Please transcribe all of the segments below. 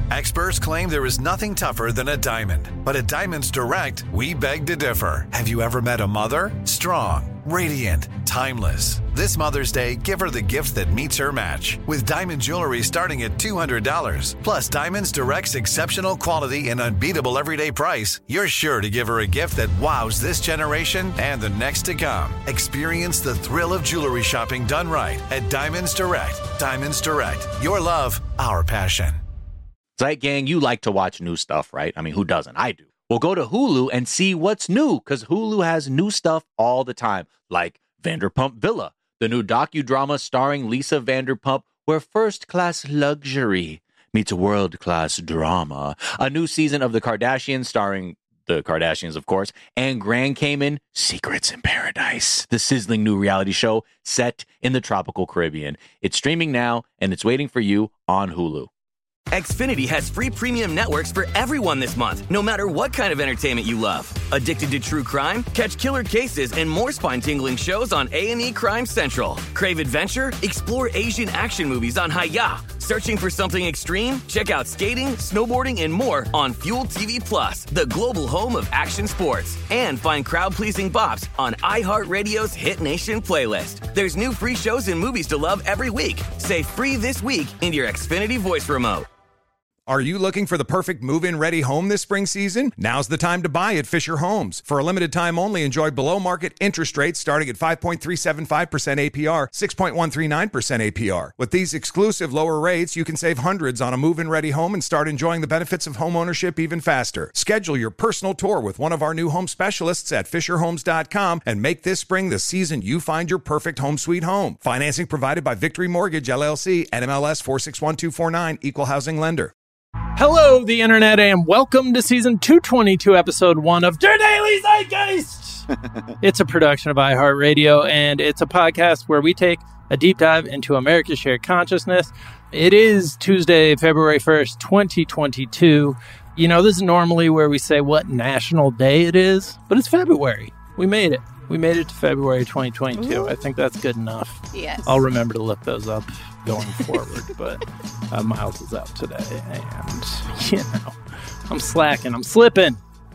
Experts claim there is nothing tougher than a diamond. But at Diamonds Direct, we beg to differ. Have you ever met a mother? Strong, radiant, timeless. This Mother's Day, give her the gift that meets her match. With diamond jewelry starting at $200. Plus Diamonds Direct's exceptional quality and unbeatable everyday price, you're sure to give her a gift that wows this generation and the next to come. Experience the thrill of jewelry shopping done right at Diamonds Direct. Diamonds Direct. Your love, our passion. Zeit Gang, you like to watch new stuff, right? I mean, who doesn't? I do. Well, go to Hulu and see what's new, because Hulu has new stuff all the time, like Vanderpump Villa, the new docudrama starring Lisa Vanderpump, where first-class luxury meets world-class drama. A new season of The Kardashians starring the Kardashians, of course, and Grand Cayman, Secrets in Paradise, the sizzling new reality show set in the tropical Caribbean. It's streaming now, and it's waiting for you on Hulu. Xfinity has free premium networks for everyone this month, no matter what kind of entertainment you love. Addicted to true crime? Catch killer cases and more spine-tingling shows on A&E Crime Central. Crave adventure? Explore Asian action movies on Hi-YAH. Searching for something extreme? Check out skating, snowboarding, and more on Fuel TV Plus, the global home of action sports. And find crowd-pleasing bops on iHeartRadio's Hit Nation playlist. There's new free shows and movies to love every week. Say free this week in your Xfinity voice remote. Are you looking for the perfect move-in ready home this spring season? Now's the time to buy at Fisher Homes. For a limited time only, enjoy below-market interest rates starting at 5.375% APR, 6.139% APR. With these exclusive lower rates, you can save hundreds on a move-in ready home and start enjoying the benefits of homeownership even faster. Schedule your personal tour with one of our new home specialists at FisherHomes.com and make this spring the season you find your perfect home sweet home. Financing provided by Victory Mortgage, LLC, NMLS 461249, Equal Housing Lender. Hello, the internet, and welcome to season 222, episode 1 of Der Daily Zeitgeist. It's a production of iHeartRadio, and it's a podcast where we take a deep dive into America's shared consciousness. It is Tuesday, February 1st, 2022. You know, this is normally where we say what national day it is, but it's February. We made it. We made it to February 2022. Ooh. I think that's good enough. Yes. I'll remember to look those up going forward, but Miles is out today, and, you know, I'm slacking. I'm slipping.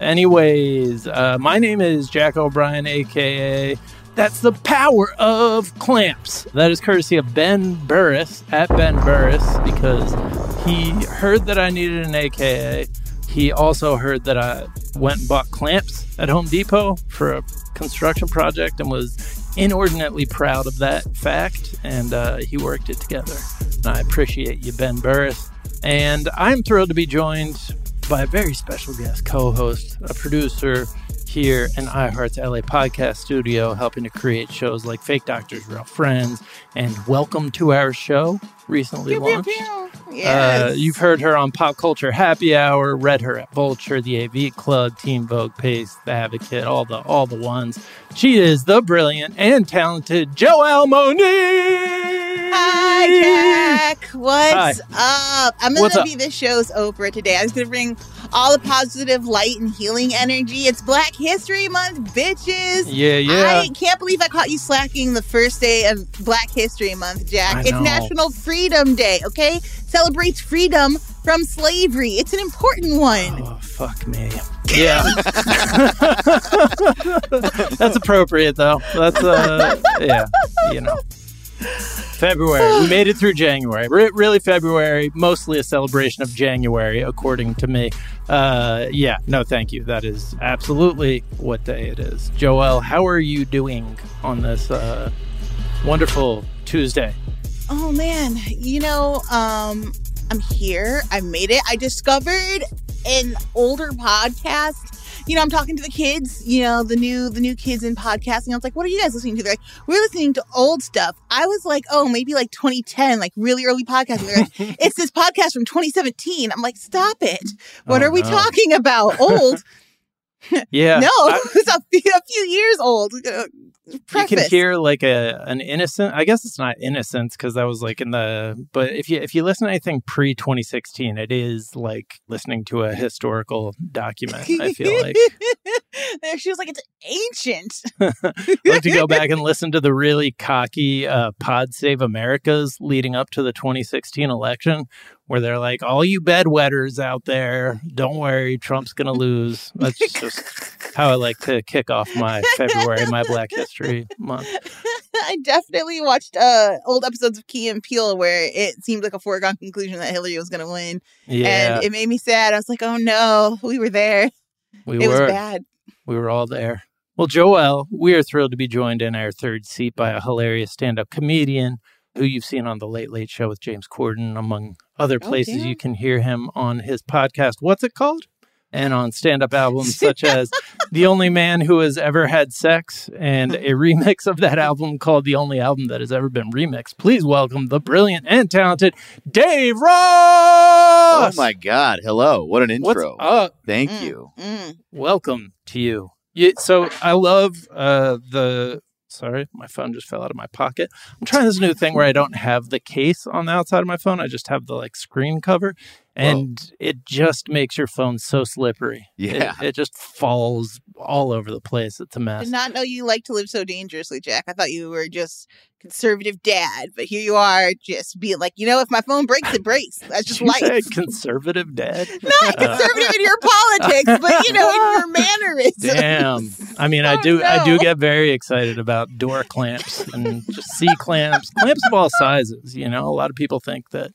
Anyways, my name is Jack O'Brien, a.k.a. That's the Power of Clamps. That is courtesy of Ben Burris, at Ben Burris, because he heard that I needed an a.k.a. He also heard that I went and bought clamps at Home Depot for a construction project and was inordinately proud of that fact, and he worked it together. And I appreciate you, Ben Burris. And I'm thrilled to be joined by a very special guest co-host, a producer here in iHeart's LA podcast studio, helping to create shows like Fake Doctors, Real Friends, and Welcome to Our Show, recently launched. Yes. You've heard her on Pop Culture Happy Hour, read her at Vulture, the AV Club, Teen Vogue, Pace, The Advocate, all the ones. She is the brilliant and talented Joelle Monique. Hi, Jack. What's Hi. up? I'm going to be the show's Oprah today. I was going to bring all the positive light and healing energy. It's Black History Month, bitches. Yeah. I can't believe I caught you slacking the first day of Black History Month, Jack. It's National Freedom Day, okay? Celebrates freedom from slavery. It's an important one. Oh, fuck me. Yeah. That's appropriate, though. That's, yeah, you know. February. We made it through January. Really February, mostly a celebration of January, according to me. Yeah, no, thank you. That is absolutely what day it is. Joelle, how are you doing on this wonderful Tuesday? Oh, man. You know, I'm here. I made it. I discovered an older podcast. You know, I'm talking to the kids, you know, the new kids in podcasting. I was like, what are you guys listening to? They're like, we're listening to old stuff. I was like, oh, maybe like 2010, like really early podcasting. They're like, it's this podcast from 2017. I'm like, stop it. What are we talking about? Old? Yeah. No, it's a few years old. Preface. You can hear like an innocent, I guess it's not innocence because that was like but if you listen to anything pre-2016, it is like listening to a historical document, I feel like. She was like, it's ancient. I like to go back and listen to the really cocky Pod Save Americas leading up to the 2016 election, where they're like, all you bedwetters out there, don't worry, Trump's going to lose. That's just how I like to kick off my February, my Black History Month. I definitely watched old episodes of Key and Peele where it seemed like a foregone conclusion that Hillary was going to win. Yeah. And it made me sad. I was like, oh no, we were there. It was bad. We were all there. Well, Joelle, we are thrilled to be joined in our third seat by a hilarious stand-up comedian who you've seen on The Late Late Show with James Corden, among other places. You can hear him on his podcast, What's It Called? And on stand-up albums such as The Only Man Who Has Ever Had Sex and a remix of that album called The Only Album That Has Ever Been Remixed. Please welcome the brilliant and talented Dave Ross! Oh, my God. Hello. What an intro. What's up? Thank you. Welcome to you. So I love Sorry, my phone just fell out of my pocket. I'm trying this new thing where I don't have the case on the outside of my phone. I just have the screen cover, and it just makes your phone so slippery. Yeah. It just falls all over the place. It's a I mess. did not know you like to live so dangerously, Jack. I thought you were just conservative dad, but here you are just being like, if my phone breaks, it breaks. That's just Did you say life. conservative dad? Not conservative in your politics, but in your mannerisms. Damn. I mean, I do get very excited about door clamps and just C-clamps, clamps of all sizes. A lot of people think that.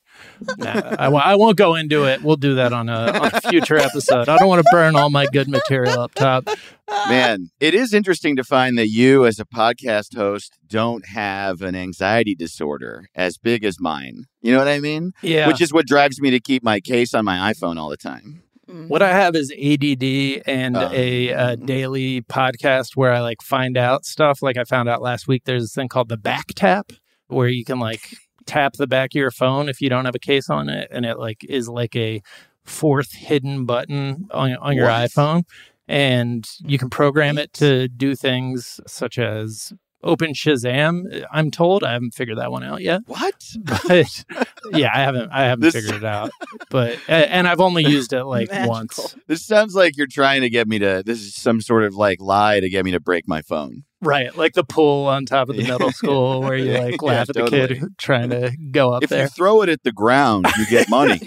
I won't go into it. We'll do that on a future episode. I don't want to burn all my good material up top. Man, it is interesting to find that you, as a podcast host, don't have an anxiety disorder as big as mine. You know what I mean? Yeah. Which is what drives me to keep my case on my iPhone all the time. What I have is ADD and a daily podcast where I find out stuff. Like I found out last week, there's this thing called the back tap where you can tap the back of your phone if you don't have a case on it. And it is like a fourth hidden button on your iPhone. And you can program it to do things such as open Shazam. I'm told. I haven't figured that one out yet. What? But yeah, I haven't figured it out. But and I've only used it once. This sounds like you're trying to get me to. This is some sort of lie to get me to break my phone. Right, like the pool on top of the middle school where you laugh at the kid trying to go up there. If you throw it at the ground, you get money.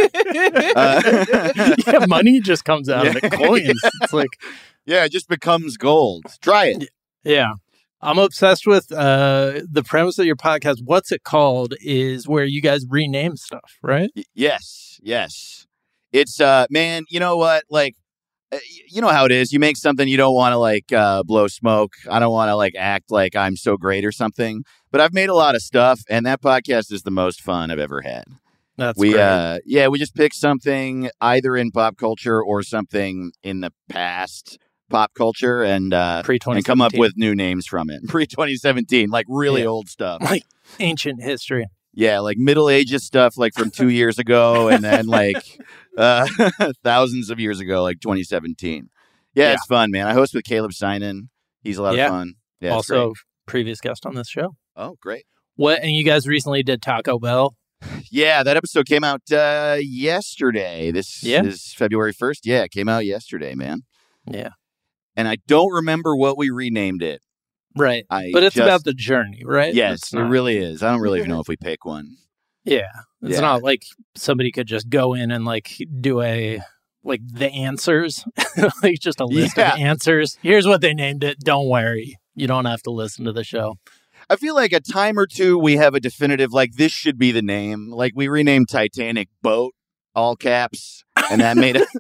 Yeah, money just comes out of the coins. It's it just becomes gold. Try it. Yeah. I'm obsessed with the premise of your podcast. What's It Called is where you guys rename stuff, right? Yes. It's, man, you know what? You know how it is. You make something, you don't want to blow smoke. I don't want to act like I'm so great or something. But I've made a lot of stuff, and that podcast is the most fun I've ever had. That's great. We just pick something either in pop culture or something in the past pop culture and come up with new names from it. Pre-2017, really old stuff. Like ancient history. Yeah, Middle Ages stuff from 2 years ago and then thousands of years ago, 2017. Yeah, it's fun, man. I host with Caleb Sinan. He's a lot of fun. Yeah, also previous guest on this show. Oh, great. And you guys recently did Taco Bell. Yeah, that episode came out yesterday. This is February 1st. Yeah, it came out yesterday, man. Yeah. And I don't remember what we renamed it. Right. But it's about the journey, right? Yes, it really is. I don't really even know if we pick one. Yeah. It's not like somebody could just go in and do the answers, just a list of answers. Here's what they named it. Don't worry. You don't have to listen to the show. I feel like a time or two we have a definitive, this should be the name. We renamed Titanic Boat, all caps. And that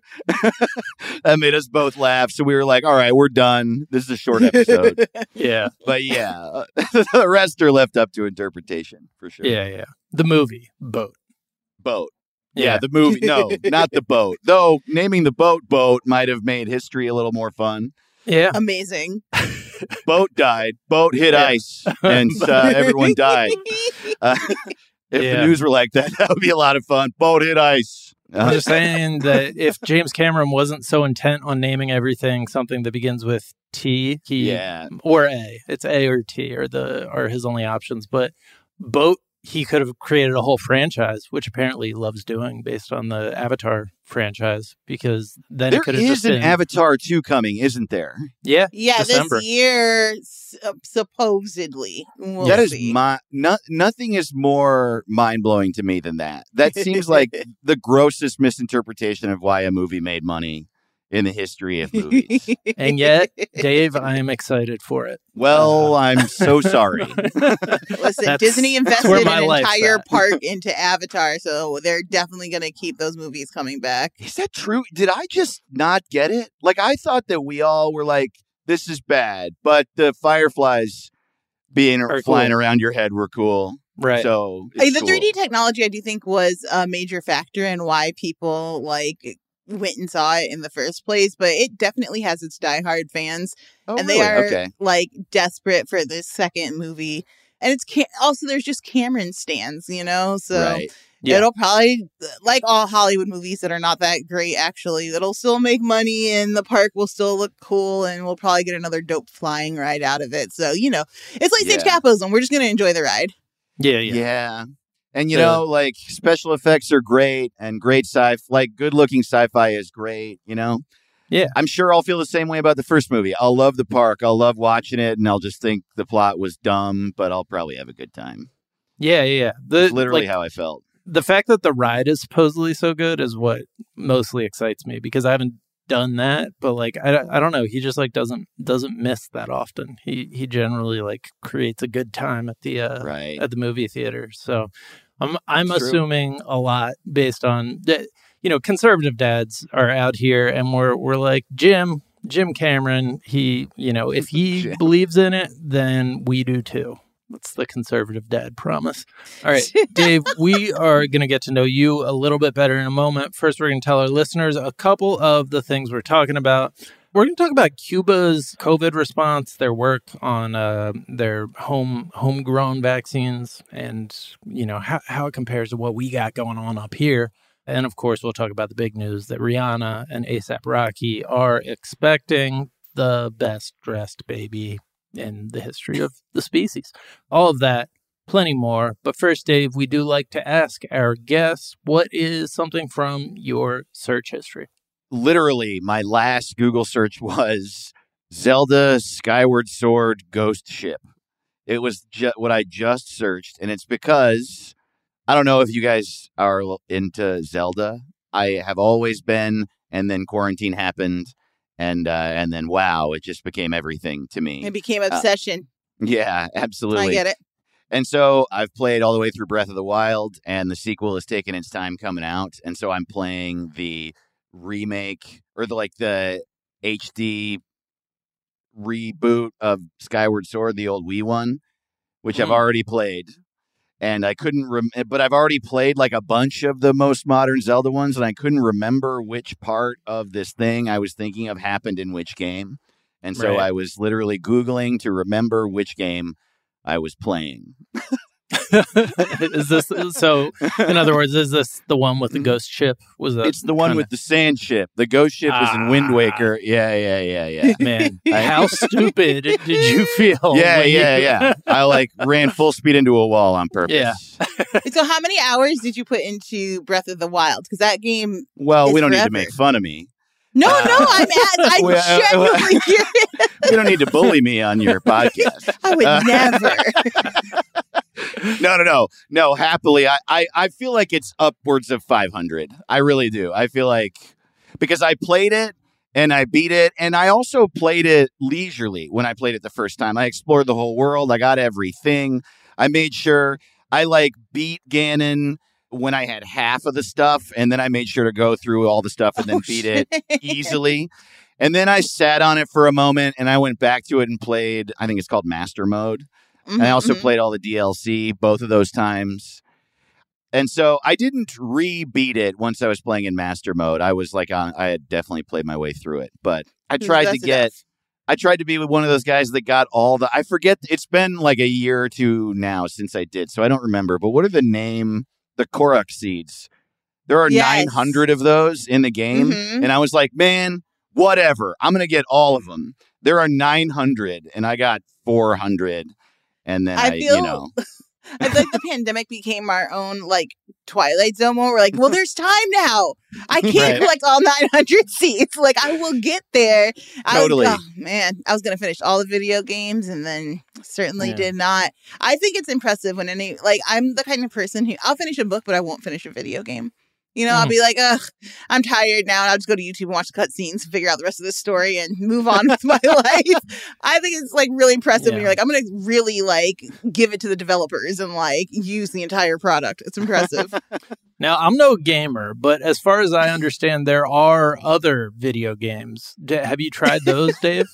made us both laugh. So we were like, all right, we're done. This is a short episode. Yeah. But the rest are left up to interpretation for sure. Yeah. The movie, Boat. Yeah, the movie. No, not the boat. Though naming the boat might have made history a little more fun. Yeah. Amazing. Boat died. Boat hit ice. And everyone died. If the news were like that, that would be a lot of fun. Boat hit ice. I'm just saying that if James Cameron wasn't so intent on naming everything something that begins with T, or A, it's A or T are his only options. But Boat he could have created a whole franchise, which apparently he loves doing based on the Avatar franchise, because then There it could have is just an been Avatar 2 coming, isn't there? Yeah, This year, supposedly. We'll That is see. nothing is more mind-blowing to me than that. That seems like the grossest misinterpretation of why a movie made money in the history of movies. And yet, Dave, I am excited for it. Well, I'm so sorry. Listen, Disney where invested my an life's entire at. park into Avatar, so they're definitely going to keep those movies coming back. Is that true? Did I just not get it? Like, I thought that we all were like, this is bad, but the fireflies flying cool. around your head were cool. Right. So The it's cool. 3D technology, I do think, was a major factor in why people went and saw it in the first place, but it definitely has its diehard fans, Oh, and really? they are Okay. desperate for this second movie. And it's also there's just Cameron stans, so Right. Yeah. it'll probably, like all Hollywood movies that are not that great, actually, it'll still make money, and the park will still look cool, and we'll probably get another dope flying ride out of it. So it's like Stage Yeah. Capitalism. We're just gonna enjoy the ride. Yeah. Yeah. And Yeah. like special effects are great and great good looking sci-fi is great, Yeah. I'm sure I'll feel the same way about the first movie. I'll love the park. I'll love watching it, and I'll just think the plot was dumb, but I'll probably have a good time. Yeah. That's literally how I felt. The fact that the ride is supposedly so good is what mostly excites me, because I haven't done that, but I don't know, he just doesn't miss that often. He generally creates a good time at the Right. at the movie theater. So I'm True. assuming a lot based on conservative dads are out here, and we're like Jim Cameron. He if he Jim. believes in it, then we do too. That's the conservative dad promise. All right, Dave, we are going to get to know you a little bit better in a moment. First, we're going to tell our listeners a couple of the things we're talking about. We're going to talk about Cuba's COVID response, their work on their homegrown vaccines, and how it compares to what we got going on up here. And of course, we'll talk about the big news that Rihanna and A$AP Rocky are expecting the best dressed baby in the history of the species. All of that, plenty more. But first, Dave, we do like to ask our guests, what is something from your search history? Literally, my last Google search was Zelda Skyward Sword Ghost Ship. It was what I just searched, and it's because I don't know if you guys are into Zelda. I have always been, and then quarantine happened, and then wow, it just became everything to me. It became obsession. Yeah, absolutely. I get it. And so I've played all the way through Breath of the Wild, and the sequel has taken its time coming out, and so I'm playing the remake or the HD reboot of Skyward Sword, the old Wii one, which I've already played. And I couldn't but I've already played a bunch of the most modern Zelda ones, and I couldn't remember which part of this thing I was thinking of happened in which game. And so Right. I was literally Googling to remember which game I was playing. Is this so? In other words, is this the one with the ghost ship? It's the one with the sand ship. The ghost ship is in Wind Waker. Yeah. Man, how stupid did you feel? Yeah. I ran full speed into a wall on purpose. Yeah. So how many hours did you put into Breath of the Wild? Because that game... Well, we It's don't need to forever. make fun of me. No, I'm genuinely curious. You don't need to bully me on your podcast. I would never. No. Happily, I feel like it's upwards of 500. I really do. I feel like because I played it and I beat it, and I also played it leisurely when I played it the first time. I explored the whole world. I got everything. I made sure I beat Ganon when I had half of the stuff, and then I made sure to go through all the stuff and then beat it easily. And then I sat on it for a moment, and I went back to it and played, I think it's called Master Mode. And I also played all the DLC both of those times. And so I didn't re-beat it once I was playing in Master Mode. I was I had definitely played my way through it. But I tried to be one of those guys that got all the, I forget, it's been a year or two now since I did, so I don't remember. But what are the Korok seeds? There are 900 of those in the game. And I was like, man, whatever. I'm going to get all of them. There are 900 and I got 400. And then I feel like the pandemic became our own like Twilight Zone moment. We're like, well, there's time now. I can't collect all 900 seats. Like, I will get there. Totally. Oh man, I was gonna finish all the video games and then certainly did not. I think it's impressive when I'm the kind of person who I'll finish a book, but I won't finish a video game. You know, I'll be like, ugh, I'm tired now. And I'll just go to YouTube and watch the cutscenes, figure out the rest of the story and move on with my life. I think it's like really impressive when you're like, I'm going to really like give it to the developers and like use the entire product. It's impressive. Now, I'm no gamer, but as far as I understand, there are other video games. Have you tried those, Dave?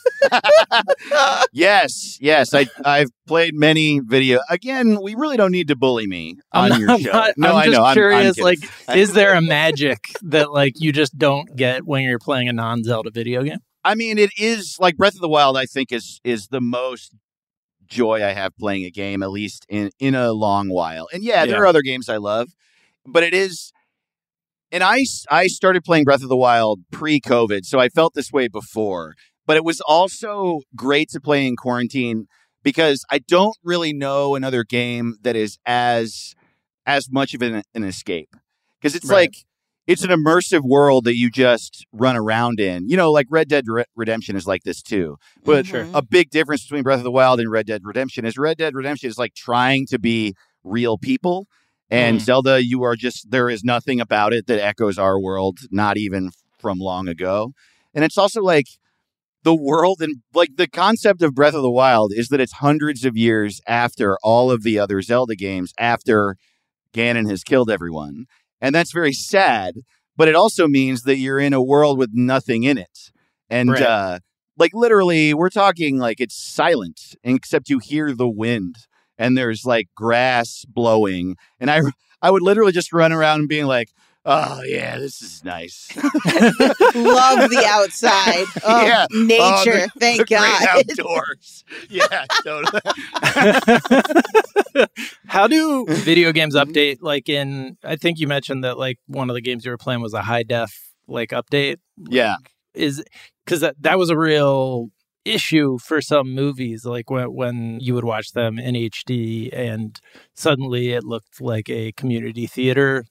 Yes. I've played many video. Again, we really don't need to bully me on your show. I'm just curious, is there a magic that like you just don't get when you're playing a non-Zelda video game? I mean, it is like Breath of the Wild, I think is the most joy I have playing a game, at least in a long while. And there are other games I love, but it is. And I started playing Breath of the Wild pre-COVID, so I felt this way before. But it was also great to play in quarantine because I don't really know another game that is as much of an escape. Because it's like, it's an immersive world that you just run around in. You know, like Red Dead Redemption is like this too. But a big difference between Breath of the Wild and Red Dead Redemption is like trying to be real people. And Zelda, you are just, there is nothing about it that echoes our world, not even from long ago. And it's also like the world and like the concept of Breath of the Wild is that it's hundreds of years after all of the other Zelda games, after Ganon has killed everyone. And that's very sad, but it also means that you're in a world with nothing in it. And like literally, we're talking like it's silent, except you hear the wind. And there's like grass blowing. And I would literally just run around being like, oh, yeah, this is nice. Love the outside. Oh, nature. Thank God. Outdoors. Yeah, totally. How do video games update? Like I think you mentioned that like one of the games you were playing was a high def like update. Yeah. Because that was a real issue for some movies, like when you would watch them in HD and suddenly it looked like a community theater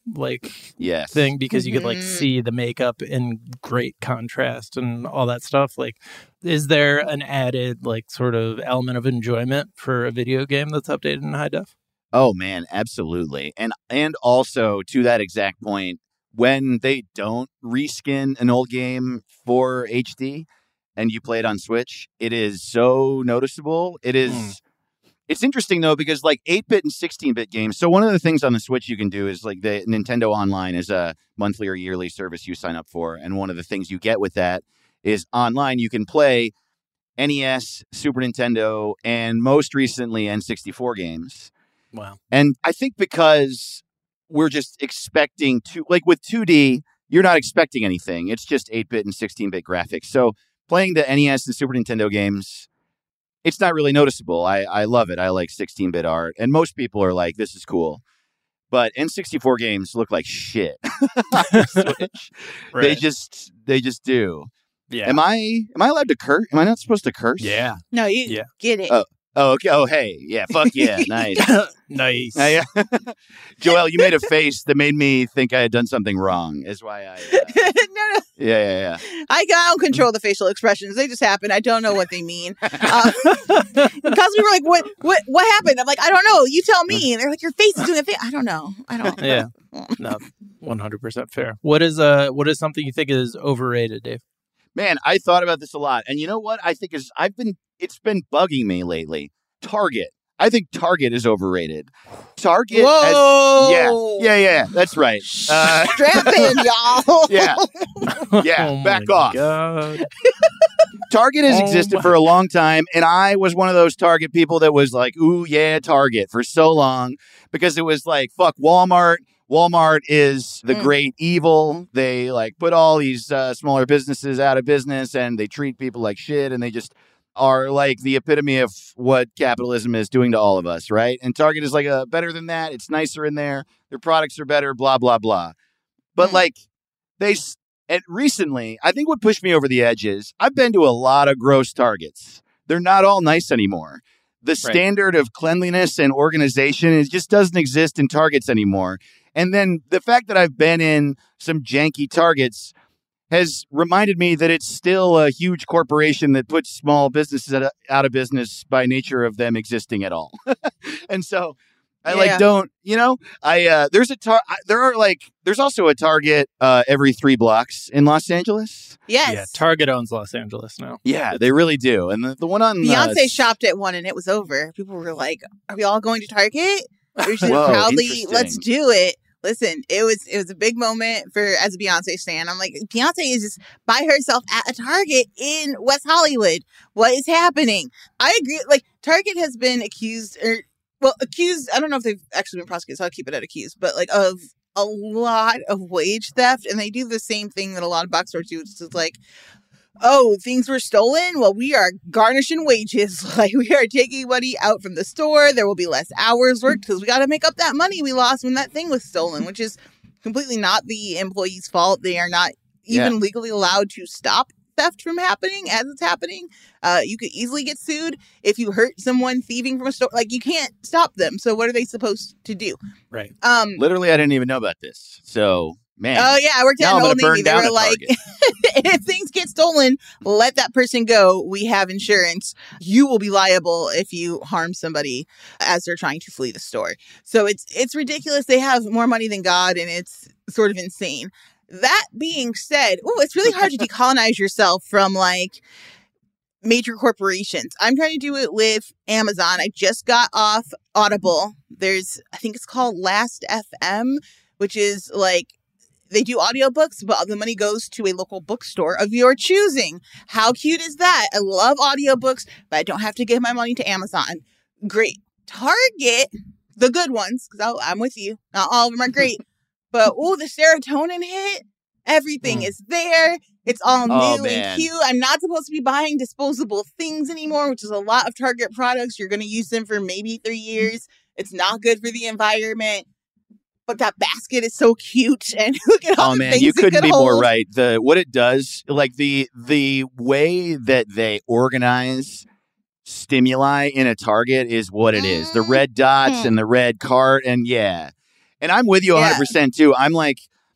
thing because you could like see the makeup in great contrast and all that stuff. Like, is there an added like sort of element of enjoyment for a video game that's updated in high def? Oh man, absolutely. And also to that exact point, when they don't reskin an old game for HD and you play it on Switch, it is so noticeable. It is. It's interesting, though, because like 8-bit and 16-bit games. So one of the things on the Switch you can do is like the Nintendo Online is a monthly or yearly service you sign up for. And one of the things you get with that is online you can play NES, Super Nintendo, and most recently N64 games. Wow. And I think because we're just expecting to, like with 2D, you're not expecting anything. It's just 8-bit and 16-bit graphics. So playing the NES and Super Nintendo games, it's not really noticeable. I love it. I like 16-bit art. And most people are like, this is cool. But N64 games look like shit on the Switch. Right. They just do. Yeah. Am I allowed to curse? Am I not supposed to curse? Yeah. No, you get it. Oh, okay. Oh, hey. Yeah, fuck yeah. Nice. Nice. Joelle, you made a face that made me think I had done something wrong. Is why I... No. Yeah. I don't control the facial expressions. They just happen. I don't know what they mean. Because we were like, what happened? I'm like, I don't know. You tell me. And they're like, your face is doing a thing. I don't know. Yeah. No, 100% fair. What is something you think is overrated, Dave? Man, I thought about this a lot. And you know what I think is... It's been bugging me lately. Target. I think Target is overrated. Target. Whoa! Yeah. That's right. Strap in, y'all. Yeah. Oh back off. God. Target has existed for a long time, and I was one of those Target people that was like, "Ooh, yeah, Target" for so long because it was like, "Fuck Walmart." Walmart is the great evil. They like put all these smaller businesses out of business, and they treat people like shit, and they just are like the epitome of what capitalism is doing to all of us, right? And Target is like better than that. It's nicer in there. Their products are better, blah, blah, blah. But like and recently, I think what pushed me over the edge is I've been to a lot of gross Targets. They're not all nice anymore. the standard of cleanliness and organization, it just doesn't exist in Targets anymore. And then the fact that I've been in some janky Targets has reminded me that it's still a huge corporation that puts small businesses out of business by nature of them existing at all. And so I don't, there's also a Target every 3 blocks in Los Angeles. Yes. Yeah, Target owns Los Angeles now. Yeah, they really do. And the one on Beyonce shopped at one and it was over. People were like, "Are we all going to Target?" We should proudly let's do it. Listen, it was a big moment as a Beyonce stan. I'm like, Beyonce is just by herself at a Target in West Hollywood. What is happening? I agree. Like, Target has been accused. I don't know if they've actually been prosecuted, so I'll keep it at accused, but like of a lot of wage theft. And they do the same thing that a lot of box stores do. It's just like, oh, things were stolen? Well, we are garnishing wages. Like, we are taking money out from the store. There will be less hours worked because we got to make up that money we lost when that thing was stolen, which is completely not the employee's fault. They are not even legally allowed to stop theft from happening as it's happening. You could easily get sued if you hurt someone thieving from a store. Like, you can't stop them. So what are they supposed to do? Right. Literally, I didn't even know about this. So, man. Oh, yeah. I worked at an Old Navy. They were like, if things get stolen, let that person go. We have insurance. You will be liable if you harm somebody as they're trying to flee the store. So it's ridiculous. They have more money than God, and it's sort of insane. That being said, it's really hard to decolonize yourself from like major corporations. I'm trying to do it with Amazon. I just got off Audible. I think it's called Last FM, which is like, they do audiobooks, but the money goes to a local bookstore of your choosing. How cute is that? I love audiobooks, but I don't have to give my money to Amazon. Great. Target, the good ones, because I'm with you. Not all of them are great. But, the serotonin hit. Everything is there. It's all new and cute. I'm not supposed to be buying disposable things anymore, which is a lot of Target products. You're going to use them for maybe 3 years. It's not good for the environment. But that basket is so cute. And look at all the things you couldn't be hold. more right. What it does, like the way that they organize stimuli in a Target is what it is. The red dots and the red cart. And and I'm with you 100% too. I'm like,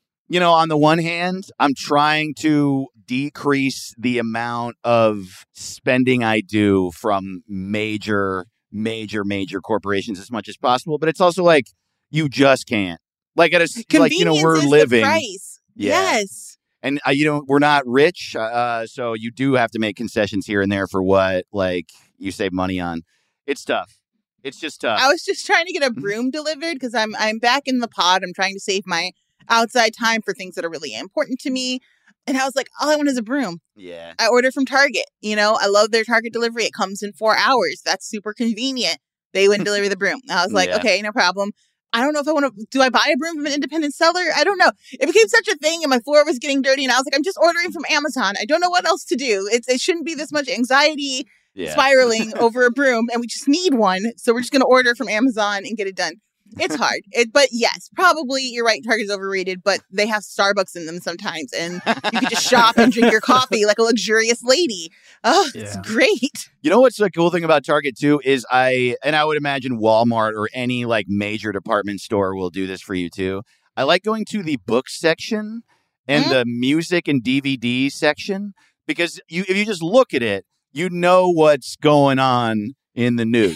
on the one hand, I'm trying to decrease the amount of spending I do from major corporations as much as possible. But it's also like, you just can't. Like at a we're living. The price. Yeah. Yes. And we're not rich, so you do have to make concessions here and there for what you save money on. It's tough. It's just tough. I was just trying to get a broom delivered because I'm back in the pod. I'm trying to save my outside time for things that are really important to me. And I was like, all I want is a broom. Yeah. I ordered from Target. I love their Target delivery. It comes in 4 hours. That's super convenient. They wouldn't deliver the broom. I was like, okay, no problem. I don't know if I want to, do I buy a broom from an independent seller? I don't know. It became such a thing and my floor was getting dirty and I was like, I'm just ordering from Amazon. I don't know what else to do. It shouldn't be this much anxiety spiraling over a broom and we just need one. So we're just going to order from Amazon and get it done. It's hard. But yes, probably you're right. Target's overrated, but they have Starbucks in them sometimes and you can just shop and drink your coffee like a luxurious lady. Oh, it's great. You know what's the cool thing about Target too is I would imagine Walmart or any major department store will do this for you too. I like going to the book section and the music and DVD section because if you just look at it, you know what's going on in the news.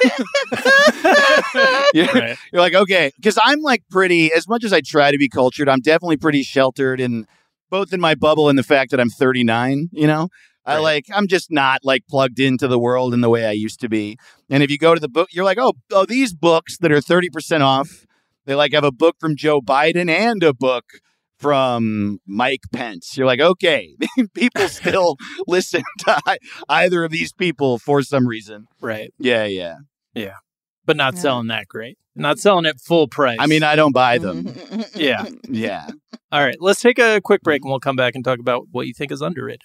You're like, okay, because I'm pretty, as much as I try to be cultured, I'm definitely pretty sheltered in both in my bubble and the fact that I'm 39, I'm just not plugged into the world in the way I used to be. And if you go to the book, you're like, oh, these books that are 30% off, they have a book from Joe Biden and a book from Mike Pence. You're like, okay, people still listen to either of these people for some reason. Right. Yeah. But not selling that great. Not selling it full price. I mean, I don't buy them. Yeah. Yeah. All right. Let's take a quick break and we'll come back and talk about what you think is underrated.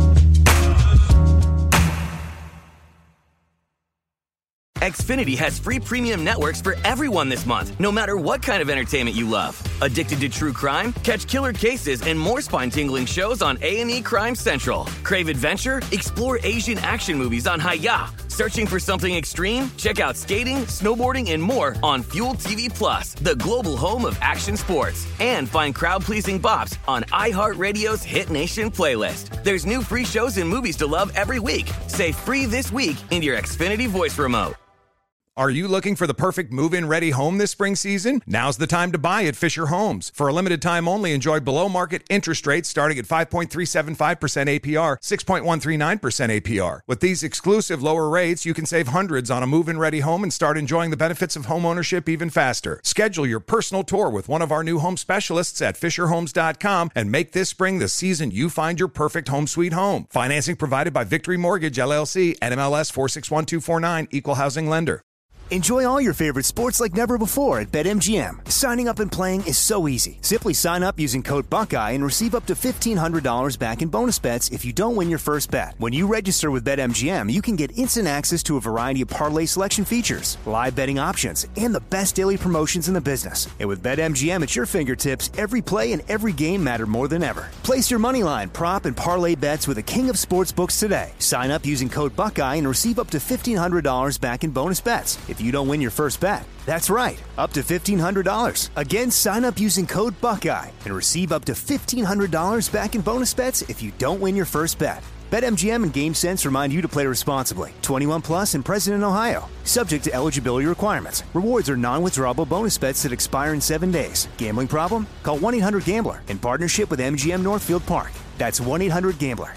Xfinity has free premium networks for everyone this month, no matter what kind of entertainment you love. Addicted to true crime? Catch killer cases and more spine-tingling shows on A&E Crime Central. Crave adventure? Explore Asian action movies on Hi-YAH. Searching for something extreme? Check out skating, snowboarding, and more on Fuel TV Plus, the global home of action sports. And find crowd-pleasing bops on iHeartRadio's Hit Nation playlist. There's new free shows and movies to love every week. Say free this week in your Xfinity voice remote. Are you looking for the perfect move-in ready home this spring season? Now's the time to buy at Fisher Homes. For a limited time only, enjoy below-market interest rates starting at 5.375% APR, 6.139% APR. With these exclusive lower rates, you can save hundreds on a move-in ready home and start enjoying the benefits of home ownership even faster. Schedule your personal tour with one of our new home specialists at FisherHomes.com and make this spring the season you find your perfect home sweet home. Financing provided by Victory Mortgage, LLC, NMLS 461249, Equal Housing Lender. Enjoy all your favorite sports like never before at BetMGM. Signing up and playing is so easy. Simply sign up using code Buckeye and receive up to $1,500 back in bonus bets if you don't win your first bet. When you register with BetMGM, you can get instant access to a variety of parlay selection features, live betting options, and the best daily promotions in the business. And with BetMGM at your fingertips, every play and every game matter more than ever. Place your moneyline, prop, and parlay bets with the king of sportsbooks today. Sign up using code Buckeye and receive up to $1,500 back in bonus bets if you don't win your first bet. That's right, up to $1,500. Again, sign up using code Buckeye and receive up to $1,500 back in bonus bets if you don't win your first bet. BetMGM and GameSense remind you to play responsibly. 21 plus and present in Ohio. Subject to eligibility requirements. Rewards are non-withdrawable bonus bets that expire in 7 days. Gambling problem? Call 1-800-GAMBLER in partnership with MGM Northfield Park. That's 1-800-GAMBLER.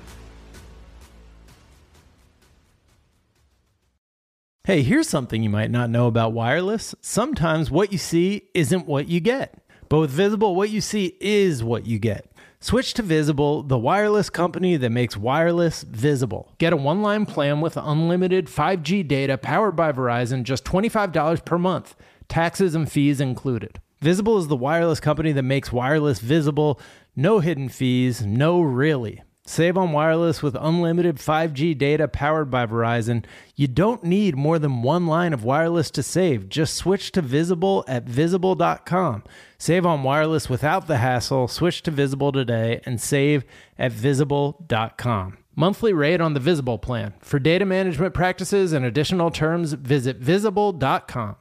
Hey, here's something you might not know about wireless. Sometimes what you see isn't what you get. But with Visible, what you see is what you get. Switch to Visible, the wireless company that makes wireless visible. Get a one-line plan with unlimited 5G data powered by Verizon, just $25 per month. Taxes and fees included. Visible is the wireless company that makes wireless visible. No hidden fees, no really. Save on wireless with unlimited 5G data powered by Verizon. You don't need more than one line of wireless to save. Just switch to Visible at Visible.com. Save on wireless without the hassle. Switch to Visible today and save at Visible.com. Monthly rate on the Visible plan. For data management practices and additional terms, visit Visible.com.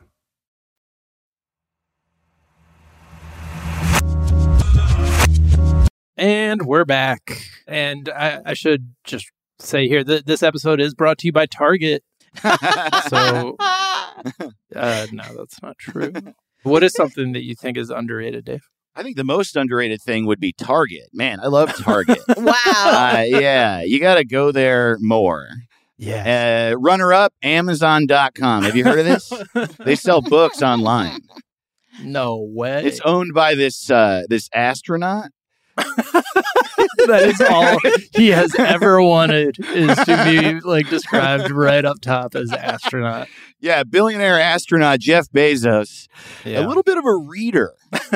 And we're back. And I should just say here that this episode is brought to you by Target. So, no, that's not true. What is something that you think is underrated, Dave? I think the most underrated thing would be Target. Man, I love Target. Wow. Yeah, you got to go there more. Yeah. Runner-up, Amazon.com. Have you heard of this? They sell books online. No way. It's owned by this astronaut. That is all he has ever wanted, is to be like described right up top as astronaut. Yeah, billionaire astronaut Jeff Bezos. Yeah. A little bit of a reader.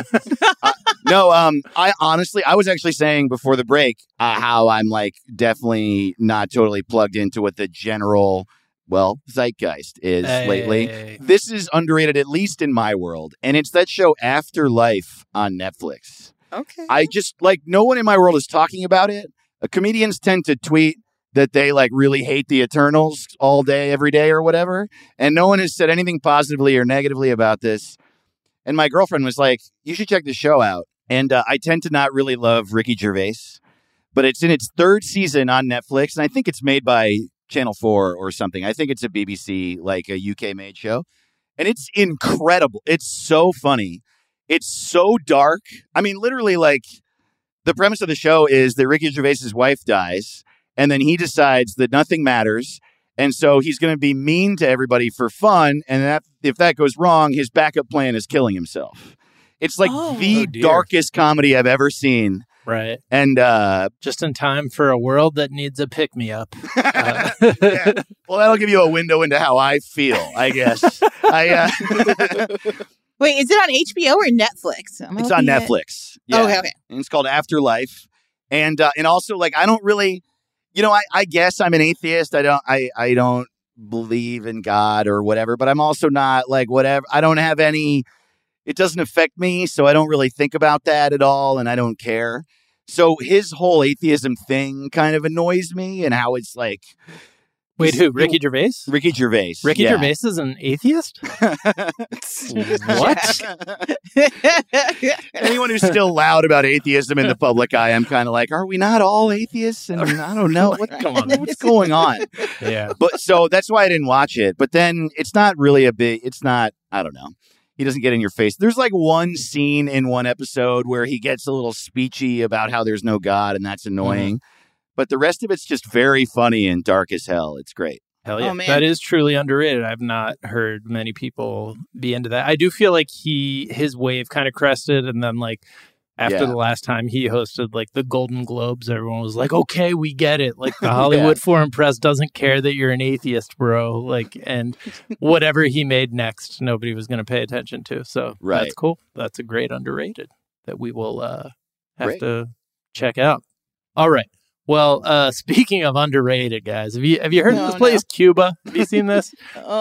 I honestly, I was actually saying before the break how I'm like definitely not totally plugged into what the general, zeitgeist is lately. This is underrated, at least in my world. And it's that show Afterlife on Netflix. Okay. I just, no one in my world is talking about it. Comedians tend to tweet that they, really hate the Eternals all day, every day or whatever. And no one has said anything positively or negatively about this. And my girlfriend was like, you should check the show out. And I tend to not really love Ricky Gervais. But it's in its third season on Netflix. And I think it's made by Channel 4 or something. I think it's a BBC, a UK-made show. And it's incredible. It's so funny. It's so dark. I mean, literally, the premise of the show is that Ricky Gervais's wife dies, and then he decides that nothing matters, and so he's going to be mean to everybody for fun, and if that goes wrong, his backup plan is killing himself. It's the darkest comedy I've ever seen. Right. And just in time for a world that needs a pick-me-up. Yeah. Well, that'll give you a window into how I feel, I guess. Wait, is it on HBO or Netflix? It's on Netflix. Yeah. Okay. And it's called Afterlife. And also, I don't really, I guess I'm an atheist. I don't believe in God or whatever, but I'm also not whatever. I don't have any, it doesn't affect me. So I don't really think about that at all. And I don't care. So his whole atheism thing kind of annoys me, and how it's Wait, who? Ricky Gervais? Ricky Gervais. Ricky yeah. Gervais is an atheist? What? Anyone who's still loud about atheism in the public eye, I'm kind of like, are we not all atheists? And I don't know Come on. what's going on. Yeah. But so that's why I didn't watch it. But then it's not really I don't know. He doesn't get in your face. There's like one scene in one episode where he gets a little speechy about how there's no God, and that's annoying. Mm-hmm. But the rest of it's just very funny and dark as hell. It's great. Hell yeah. Oh, man. That is truly underrated. I've not heard many people be into that. I do feel like his wave kind of crested, and then like after the last time he hosted like the Golden Globes, everyone was like, okay, we get it. Like the Hollywood Foreign Press doesn't care that you're an atheist, bro. Like, and whatever he made next, nobody was going to pay attention to. So that's cool. That's a great underrated that we will have to check out. All right. Well, speaking of underrated, guys, have you heard of this place, Cuba? Have you seen this?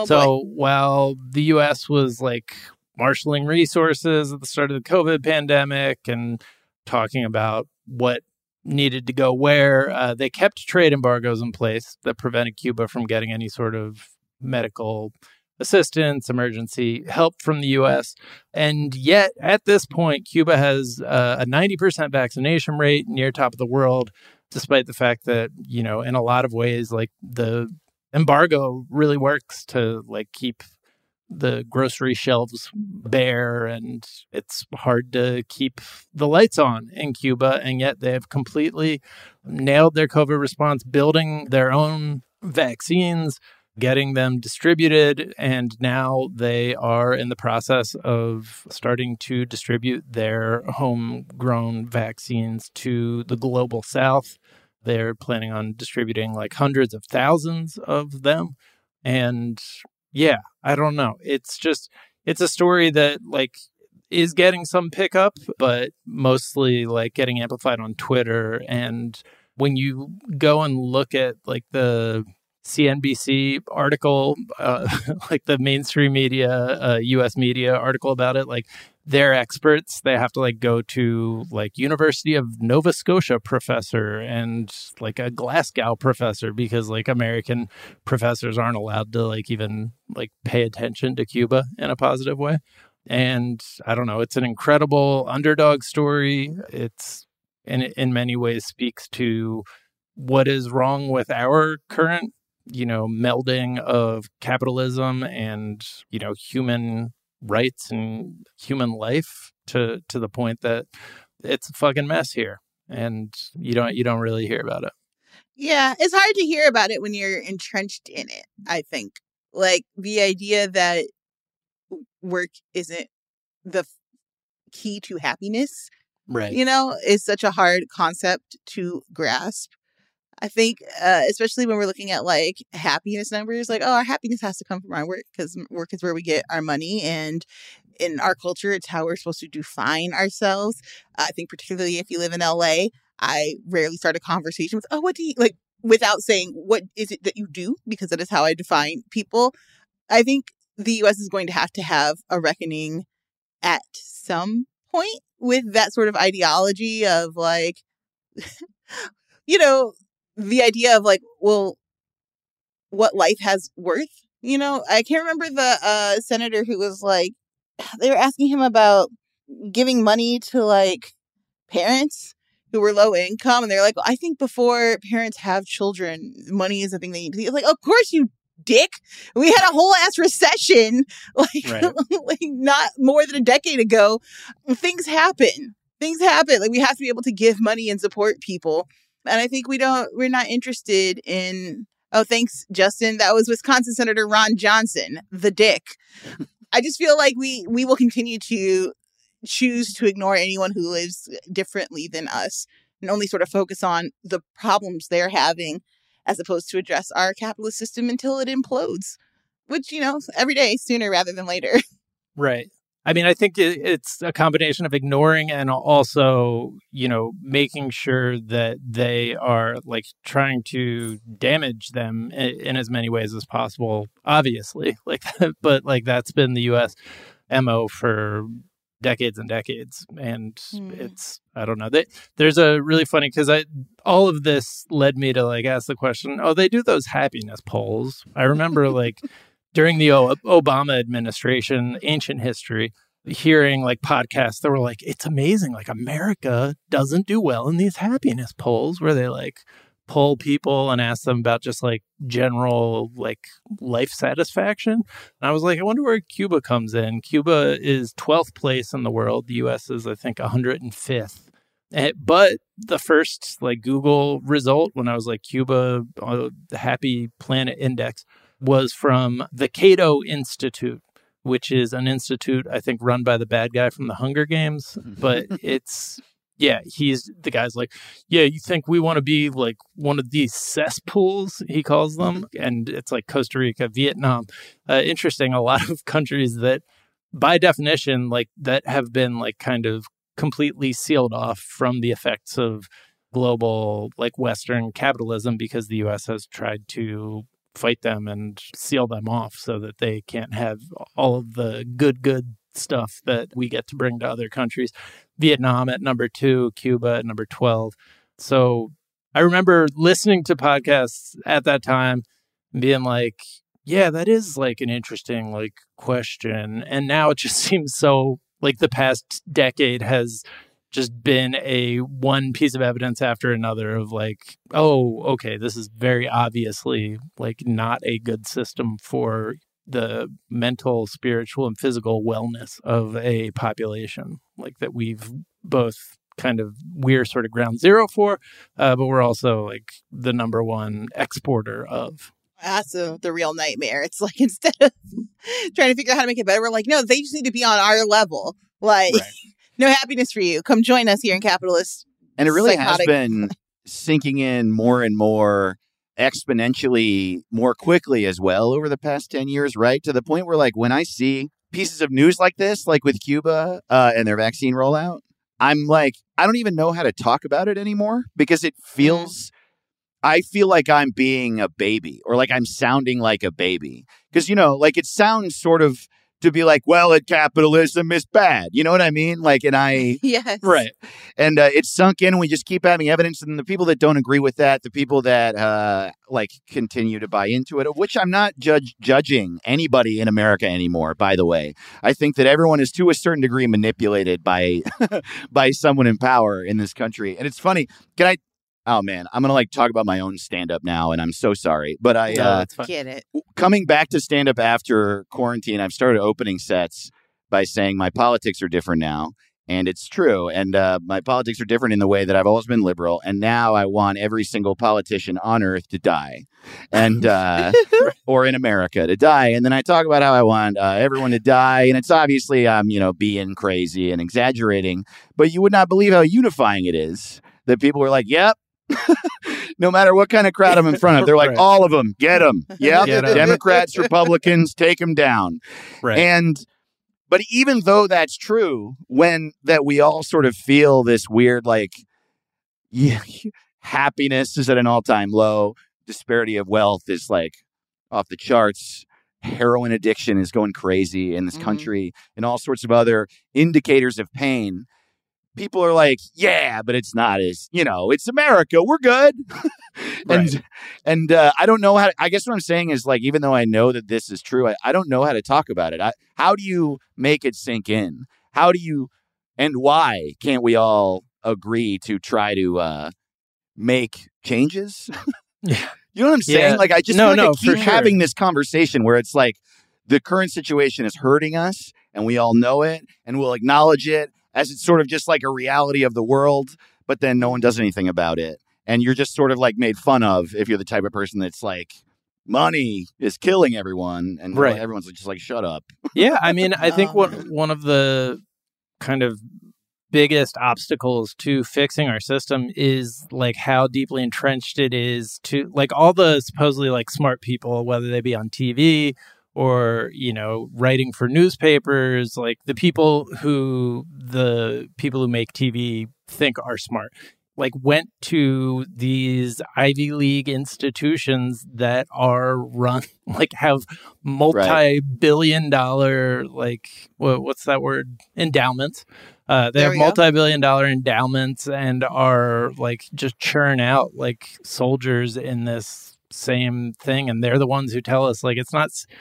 While the U.S. was like marshaling resources at the start of the COVID pandemic and talking about what needed to go where, they kept trade embargoes in place that prevented Cuba from getting any sort of medical assistance, emergency help from the U.S. And yet, at this point, Cuba has a 90% vaccination rate, near top of the world, despite the fact that, you know, in a lot of ways, like the embargo really works to like keep the grocery shelves bare, and it's hard to keep the lights on in Cuba. And yet they have completely nailed their COVID response, building their own vaccines, getting them distributed, and now they are in the process of starting to distribute their homegrown vaccines to the global south. They're planning on distributing like hundreds of thousands of them. And yeah, I don't know. It's a story that like is getting some pickup, but mostly like getting amplified on Twitter. And when you go and look at like the CNBC article, like the mainstream media, U.S. media article about it, like they're experts. They have to like go to like University of Nova Scotia professor and like a Glasgow professor, because like American professors aren't allowed to like even like pay attention to Cuba in a positive way. And I don't know, it's an incredible underdog story. It's in many ways speaks to what is wrong with our current, you know, melding of capitalism and, you know, human rights and human life to the point that it's a fucking mess here, and you don't really hear about it. Yeah, it's hard to hear about it when you're entrenched in it. I think like the idea that work isn't the key to happiness, right? You know, is such a hard concept to grasp. I think, especially when we're looking at like happiness numbers, like, oh, our happiness has to come from our work because work is where we get our money. And in our culture, it's how we're supposed to define ourselves. I think particularly if you live in LA, I rarely start a conversation with, oh, what do you like, without saying, what is it that you do? Because that is how I define people. I think the U.S. is going to have a reckoning at some point with that sort of ideology of like, you know, the idea of like, well, what life has worth, you know? I can't remember the senator who was like, they were asking him about giving money to like parents who were low income. And they're like, well, I think before parents have children, money is the thing they need. He's like, of course you dick. We had a whole ass recession, like, right. like not more than a decade ago. Things happen. Like we have to be able to give money and support people. And I think we're not interested in, oh, thanks, Justin. That was Wisconsin Senator Ron Johnson, the dick. I just feel like we will continue to choose to ignore anyone who lives differently than us and only sort of focus on the problems they're having as opposed to address our capitalist system until it implodes, which, you know, every day, sooner rather than later. Right. I mean, I think it's a combination of ignoring and also, you know, making sure that they are like trying to damage them in as many ways as possible, obviously, like, but like that's been the U.S. MO for decades and decades. And it's, I don't know. There's a really funny, because all of this led me to like ask the question, oh, they do those happiness polls. I remember like during the Obama administration, ancient history, hearing like podcasts that were like, it's amazing. Like America doesn't do well in these happiness polls where they like poll people and ask them about just like general like life satisfaction. And I was like, I wonder where Cuba comes in. Cuba is 12th place in the world. The US is, I think, 105th. But the first like Google result when I was like Cuba, the Happy Planet Index, was from the Cato Institute, which is an institute, I think, run by the bad guy from the Hunger Games. But it's, yeah, he's the guy's like, yeah, you think we want to be like one of these cesspools, he calls them. And it's like Costa Rica, Vietnam. Interesting. A lot of countries that by definition, like that have been like kind of completely sealed off from the effects of global like Western capitalism because the U.S. has tried to fight them and seal them off so that they can't have all of the good stuff that we get to bring to other countries. Vietnam at number 2, Cuba at number 12. So I remember listening to podcasts at that time and being like, yeah, that is like an interesting like question. And now it just seems so like the past decade has just been a one piece of evidence after another of like, oh, okay, this is very obviously like not a good system for the mental, spiritual, and physical wellness of a population, like that we've both we're sort of ground zero for, but we're also like the number one exporter of. That's the real nightmare. It's like instead of trying to figure out how to make it better, we're like, no, they just need to be on our level. Like, right. No happiness for you. Come join us here in capitalist. And it really has been sinking in more and more exponentially more quickly as well over the past 10 years, right? To the point where like when I see pieces of news like this, like with Cuba and their vaccine rollout, I'm like, I don't even know how to talk about it anymore because it feels, I feel like I'm being a baby or like I'm sounding like a baby. Because, you know, like it sounds sort of to be like, well, capitalism is bad. You know what I mean? Like, and yes. Right. And it's sunk in and we just keep having evidence. And the people that don't agree with that, the people that like continue to buy into it, which I'm not judging anybody in America anymore, by the way. I think that everyone is to a certain degree manipulated by by someone in power in this country. And it's funny. Oh, man, I'm going to like talk about my own stand-up now, and I'm so sorry. But I get it. Coming back to stand-up after quarantine, I've started opening sets by saying my politics are different now. And it's true. And my politics are different in the way that I've always been liberal. And now I want every single politician on earth to die and or in America to die. And then I talk about how I want everyone to die. And it's obviously I'm, being crazy and exaggerating. But you would not believe how unifying it is that people were like, yep. No matter what kind of crowd I'm in front of, they're like, all of them, get them. Yeah, Democrats, Republicans, take them down. Right. But even though that's true, when that we all sort of feel this weird, like, happiness is at an all-time low, disparity of wealth is like off the charts, heroin addiction is going crazy in this country, and all sorts of other indicators of pain. People are like, yeah, but it's not as, it's America. We're good. And I don't know how, I guess what I'm saying is like, even though I know that this is true, I don't know how to talk about it. How do you make it sink in? How do you, and why can't we all agree to try to make changes? Yeah. You know what I'm saying? Yeah. Like, I just feel like I keep having this conversation where it's like the current situation is hurting us and we all know it and we'll acknowledge it as it's sort of just like a reality of the world, but then no one does anything about it. And you're just sort of like made fun of if you're the type of person that's like, money is killing everyone. And everyone's just like, shut up. Yeah. I mean, I think one of the kind of biggest obstacles to fixing our system is like how deeply entrenched it is to like all the supposedly like smart people, whether they be on TV or, writing for newspapers, like the people who make TV think are smart. like went to these Ivy League institutions that are run, like have multi-billion-dollar, like what's that word? Endowments. They have multi-billion-dollar endowments and are like just churn out like soldiers in this same thing, and they're the ones who tell us like it's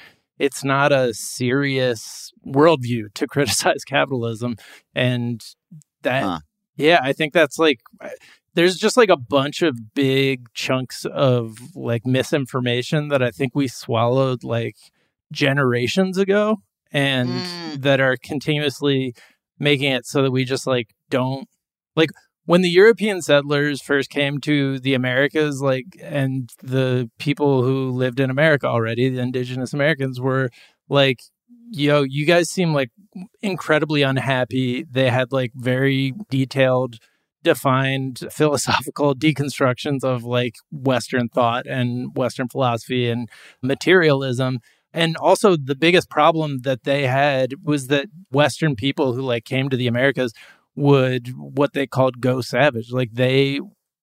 not a serious worldview to criticize capitalism, and that. Yeah, I think that's like, there's just like a bunch of big chunks of like misinformation that I think we swallowed like generations ago and that are continuously making it so that we just like don't, like when the European settlers first came to the Americas, like, and the people who lived in America already, the indigenous Americans were like, yo, you guys seem like incredibly unhappy. They had like very detailed, defined philosophical deconstructions of like Western thought and Western philosophy and materialism. And also the biggest problem that they had was that Western people who like came to the Americas would what they called go savage. Like they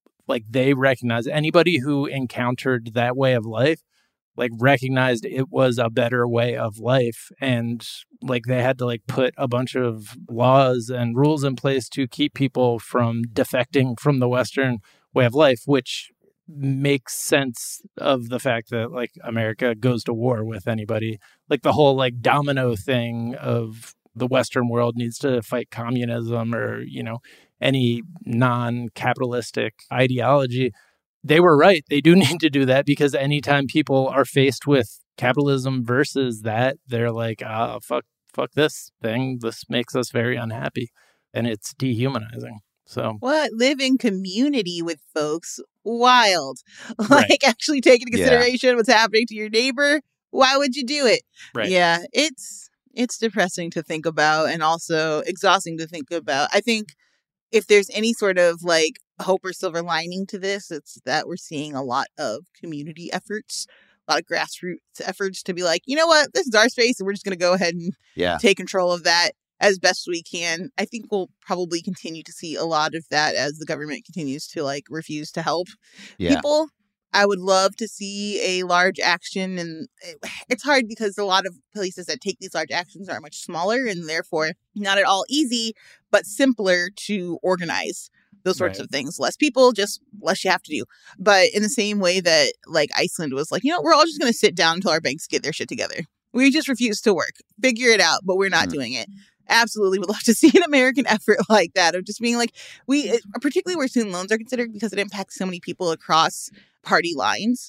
recognized anybody who encountered that way of life, like recognized it was a better way of life, and like they had to like put a bunch of laws and rules in place to keep people from defecting from the Western way of life, which makes sense of the fact that like America goes to war with anybody. Like the whole like domino thing of the Western world needs to fight communism or, you know, any non-capitalistic ideology. They were right. They do need to do that because anytime people are faced with capitalism versus that, they're like, fuck this thing. This makes us very unhappy. And it's dehumanizing. So what? Live in community with folks. Wild. Like actually take into consideration what's happening to your neighbor. Why would you do it? Right. Yeah, it's depressing to think about and also exhausting to think about. I think if there's any sort of like hope or silver lining to this, it's that we're seeing a lot of community efforts, a lot of grassroots efforts to be like, you know what, this is our space and we're just going to go ahead and take control of that as best we can. I think we'll probably continue to see a lot of that as the government continues to like refuse to help people. I would love to see a large action, and it's hard because a lot of places that take these large actions are much smaller and therefore not at all easy, but simpler to organize those sorts of things. Less people, just less you have to do. But in the same way that like Iceland was like, you know, we're all just going to sit down until our banks get their shit together. We just refuse to work. Figure it out, but we're not doing it. Absolutely would love to see an American effort like that of just being like, particularly where student loans are considered because it impacts so many people across party lines.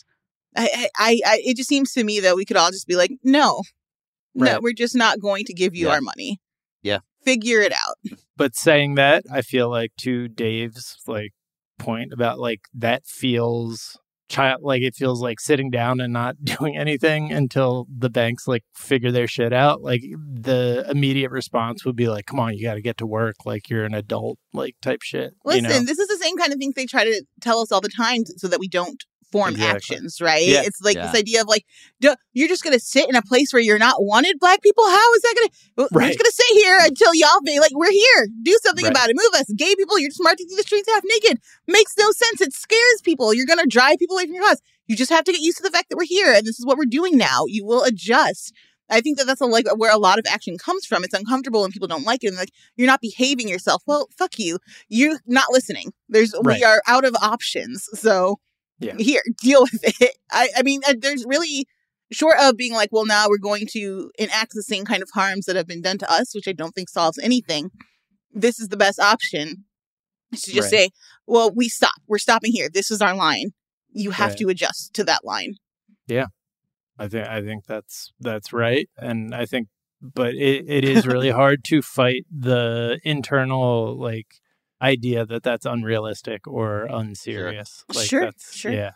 It just seems to me that we could all just be like, no, we're just not going to give you our money. Yeah. Figure it out. But saying that, I feel like to Dave's like point about like that feels like it feels like sitting down and not doing anything until the banks like figure their shit out. Like the immediate response would be like, come on, you got to get to work. Like you're an adult, like type shit. Listen, this is the same kind of thing they try to tell us all the time so that we don't form actions, right? Yeah. It's like this idea of like, you're just going to sit in a place where you're not wanted, Black people? How is that going to, we're just going to sit here until y'all be like, we're here. Do something about it. Move us. Gay people, you're just marching through the streets half naked. Makes no sense. It scares people. You're going to drive people away from your house. You just have to get used to the fact that we're here and this is what we're doing now. You will adjust. I think that's where a lot of action comes from. It's uncomfortable and people don't like it. And like, you're not behaving yourself. Well, fuck you. You're not listening. We are out of options. So here, deal with it. I mean, there's really, short of being like, well, now we're going to enact the same kind of harms that have been done to us, which I don't think solves anything. This is the best option. To just say, well, we're stopping here. This is our line. You have to adjust to that line. Yeah. I think that's right. And I think, but it is really hard to fight the internal like idea that that's unrealistic or unserious. Sure. Like sure. Yeah.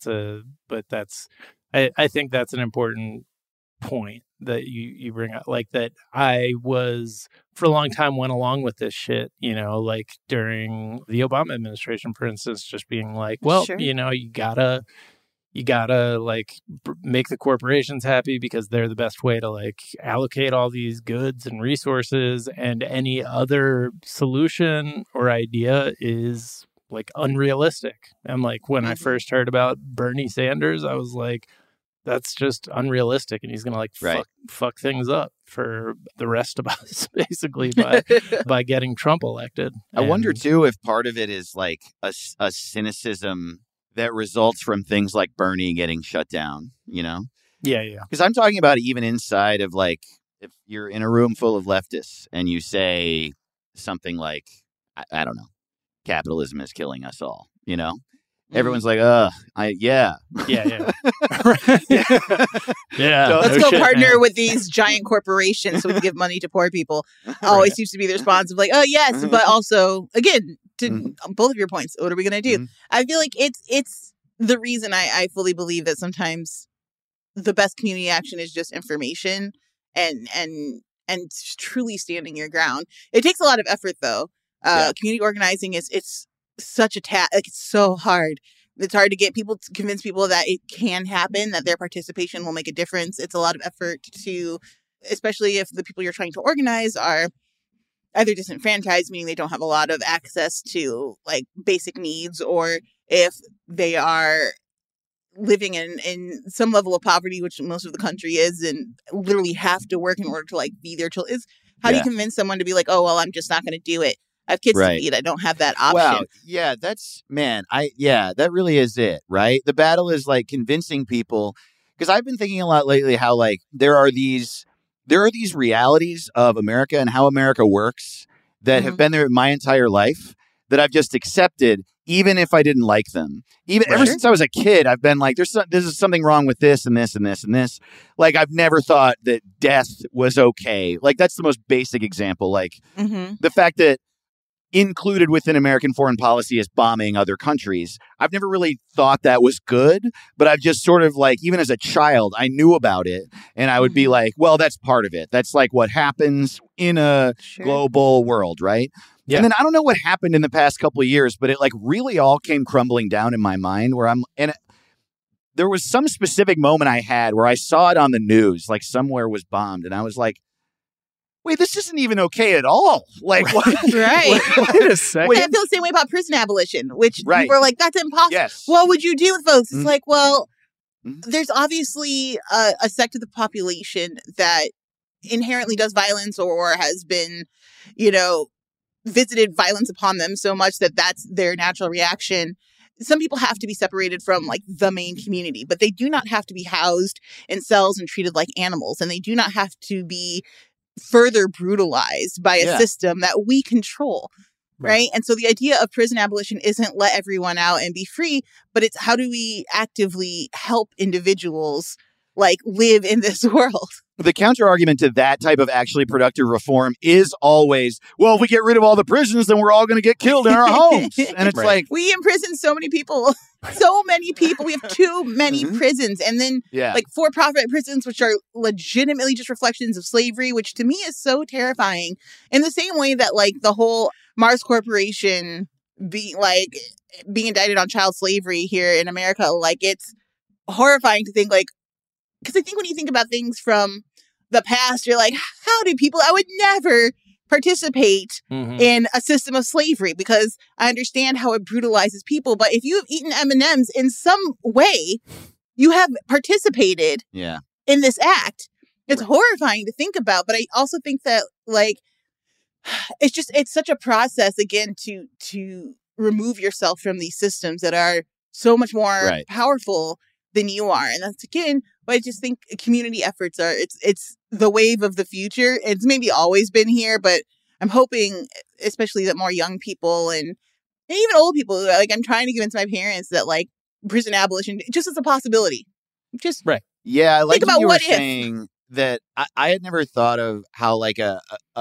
I think that's an important point that you bring up, like that I was for a long time went along with this shit, you know, like during the Obama administration, for instance, just being like, well, you know, you gotta like make the corporations happy because they're the best way to like allocate all these goods and resources, and any other solution or idea is like unrealistic. And like when I first heard about Bernie Sanders, I was like, that's just unrealistic, and he's gonna like fuck things up for the rest of us, basically, by getting Trump elected. I wonder too if part of it is like a cynicism that results from things like Bernie getting shut down. You know? Yeah. Because I'm talking about even inside of like if you're in a room full of leftists and you say something like, I don't know, capitalism is killing us all. You know? Everyone's like, yeah. Yeah. Let's go partner with these giant corporations so we can give money to poor people. Always seems to be the response of like, oh, yes. But also, again, to both of your points, what are we going to do? I feel like it's the reason I fully believe that sometimes the best community action is just information and truly standing your ground. It takes a lot of effort, though. Community organizing it's such a like it's so hard. It's hard to get people to convince people that it can happen, that their participation will make a difference. It's a lot of effort to, especially if the people you're trying to organize are either disenfranchised, meaning they don't have a lot of access to like basic needs, or if they are living in some level of poverty, which most of the country is, and literally have to work in order to like feed their children. How do you convince someone to be like, oh, well, I'm just not going to do it? I have kids to feed. I don't have that option. Wow. Yeah, that really is it, right? The battle is like convincing people, because I've been thinking a lot lately how like there are these realities of America and how America works that have been there my entire life that I've just accepted, even if I didn't like them. Ever since I was a kid, I've been like, this is something wrong with this and this and this and this. Like, I've never thought that death was okay. Like, that's the most basic example. Like, the fact that included within American foreign policy is bombing other countries. I've never really thought that was good, but I've just sort of like, even as a child, I knew about it. And I would be like, well, that's part of it. That's like what happens in a global world, right? Yeah. And then I don't know what happened in the past couple of years, but it like really all came crumbling down in my mind there was some specific moment I had where I saw it on the news, like somewhere was bombed. And I was like, wait, this isn't even okay at all. Like, what? Right. Wait a second. I feel the same way about prison abolition, which people are like, that's impossible. Yes. What would you do with folks? It's like, well, there's obviously a sect of the population that inherently does violence or has been, visited violence upon them so much that that's their natural reaction. Some people have to be separated from like the main community, but they do not have to be housed in cells and treated like animals. And they do not have to be further brutalized by a system that we control. Right. And so the idea of prison abolition isn't let everyone out and be free, but it's how do we actively help individuals like live in this world? The counter argument to that type of actually productive reform is always, well, if we get rid of all the prisons, then we're all going to get killed in our homes. And it's like, we imprison so many people. So many people. We have too many prisons. And then like for-profit prisons, which are legitimately just reflections of slavery, which to me is so terrifying. In the same way that like the whole Mars Corporation being indicted on child slavery here in America, like it's horrifying to think like, because I think when you think about things from the past, you're like, how do people, I would never participate in a system of slavery because I understand how it brutalizes people. But if you have eaten M&Ms in some way, you have participated in this act. It's horrifying to think about. But I also think that like, it's such a process, again, to remove yourself from these systems that are so much more powerful than you are. And that's, again, but I just think community efforts are, it's the wave of the future. It's maybe always been here, but I'm hoping, especially that more young people and even old people, like I'm trying to convince my parents that like prison abolition just is a possibility. Just Yeah, I like think about you were saying that I had never thought of how like a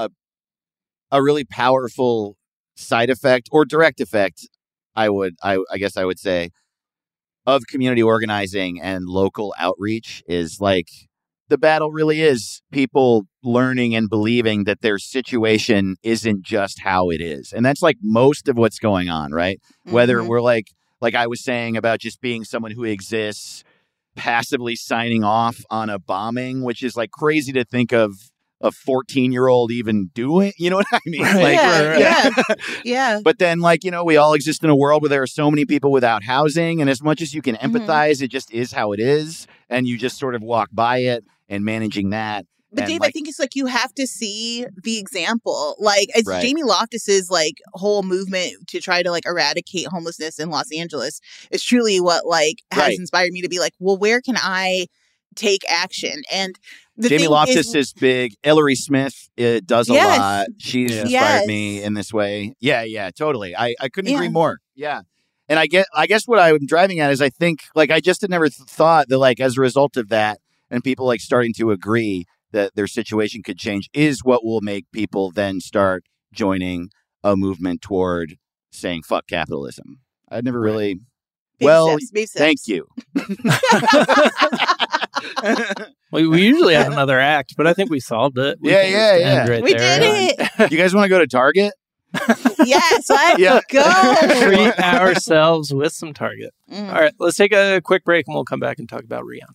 really powerful side effect or direct effect, I guess I would say, of community organizing and local outreach is like the battle really is people learning and believing that their situation isn't just how it is. And that's like most of what's going on, right? Whether we're like I was saying about just being someone who exists, passively signing off on a bombing, which is like crazy to think of a 14-year-old even doing? You know what I mean? Yeah. But then, like, you know, we all exist in a world where there are so many people without housing. And as much as you can empathize, it just is how it is. And you just sort of walk by it and managing that. But Dave, I think it's like you have to see the example. Like, it's Jamie Loftus's like whole movement to try to like eradicate homelessness in Los Angeles is truly what like has inspired me to be like, well, where can I take action? And the Jamie Loftus is big. Ellery Smith does a lot. She's inspired me in this way. Yeah, totally. I couldn't agree more. Yeah. And I guess what I'm driving at is I think like I just had never thought that like as a result of that and people like starting to agree that their situation could change is what will make people then start joining a movement toward saying fuck capitalism. I'd never really Baby steps. Thank you. We usually have another act, but I think we solved it. Yeah. Right we there. did it. You guys want to go to Target? Yes, let's go. Treat ourselves with some Target. All right, let's take a quick break and we'll come back and talk about Rihanna.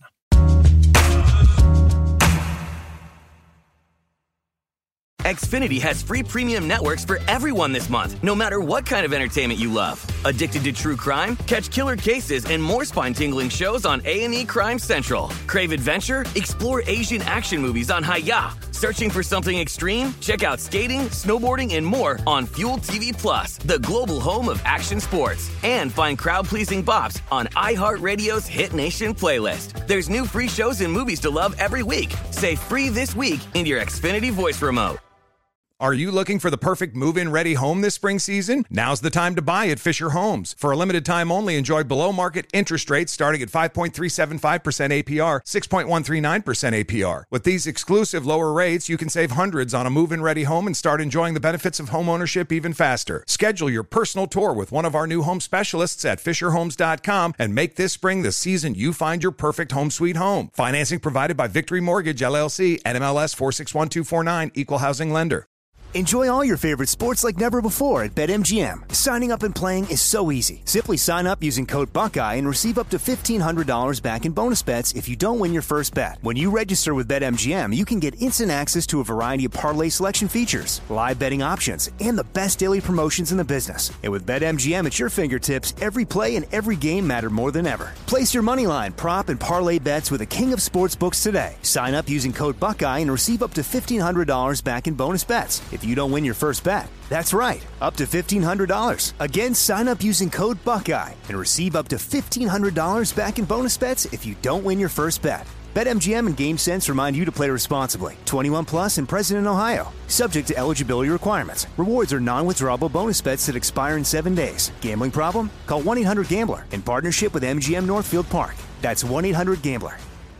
Xfinity has free premium networks for everyone this month, no matter what kind of entertainment you love. Addicted to true crime? Catch killer cases and more spine-tingling shows on A&E Crime Central. Crave adventure? Explore Asian action movies on Hi-Ya. Searching for something extreme? Check out skating, snowboarding, and more on Fuel TV Plus, the global home of action sports. And find crowd-pleasing bops on iHeartRadio's Hit Nation playlist. There's new free shows and movies to love every week. Say free this week in your Xfinity voice remote. Are you looking for the perfect move-in ready home this spring season? Now's the time to buy at Fisher Homes. For a limited time only, enjoy below-market interest rates starting at 5.375% APR, 6.139% APR. With these exclusive lower rates, you can save hundreds on a move-in ready home and start enjoying the benefits of home ownership even faster. Schedule your personal tour with one of our new home specialists at FisherHomes.com and make this spring the season you find your perfect home sweet home. Financing provided by Victory Mortgage, LLC, NMLS 461249, Equal Housing Lender. Enjoy all your favorite sports like never before at BetMGM. Signing up and playing is so easy. Simply sign up using code Buckeye and receive up to $1,500 back in bonus bets if you don't win your first bet. When you register with BetMGM, you can get instant access to a variety of parlay selection features, live betting options, and the best daily promotions in the business. And with BetMGM at your fingertips, every play and every game matter more than ever. Place your moneyline, prop, and parlay bets with the king of sportsbooks today. Sign up using code Buckeye and receive up to $1,500 back in bonus bets if you don't win your first bet. That's right, up to $1,500. Again, sign up using code Buckeye and receive up to $1,500 back in bonus bets if you don't win your first bet. BetMGM and GameSense remind you to play responsibly. 21 plus and present in Ohio. Subject to eligibility requirements. Rewards are non-withdrawable bonus bets that expire in 7 days. Gambling problem? Call 1-800-GAMBLER in partnership with MGM Northfield Park. That's 1-800-GAMBLER.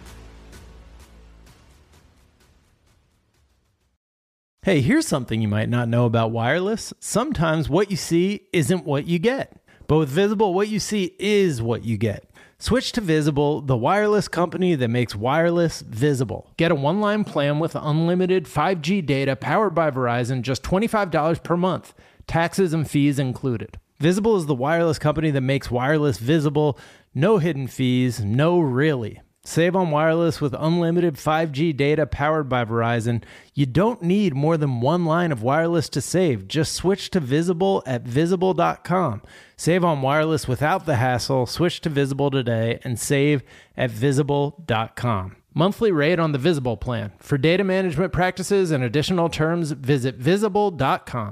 Hey, here's something you might not know about wireless. Sometimes what you see isn't what you get. But with Visible, what you see is what you get. Switch to Visible, the wireless company that makes wireless visible. Get a one-line plan with unlimited 5G data powered by Verizon, just $25 per month. Taxes and fees included. Visible is the wireless company that makes wireless visible. No hidden fees, no really. Save on wireless with unlimited 5G data powered by Verizon. You don't need more than one line of wireless to save. Just switch to Visible at Visible.com. Save on wireless without the hassle. Switch to Visible today and save at Visible.com. Monthly rate on the Visible plan. For data management practices and additional terms, visit Visible.com.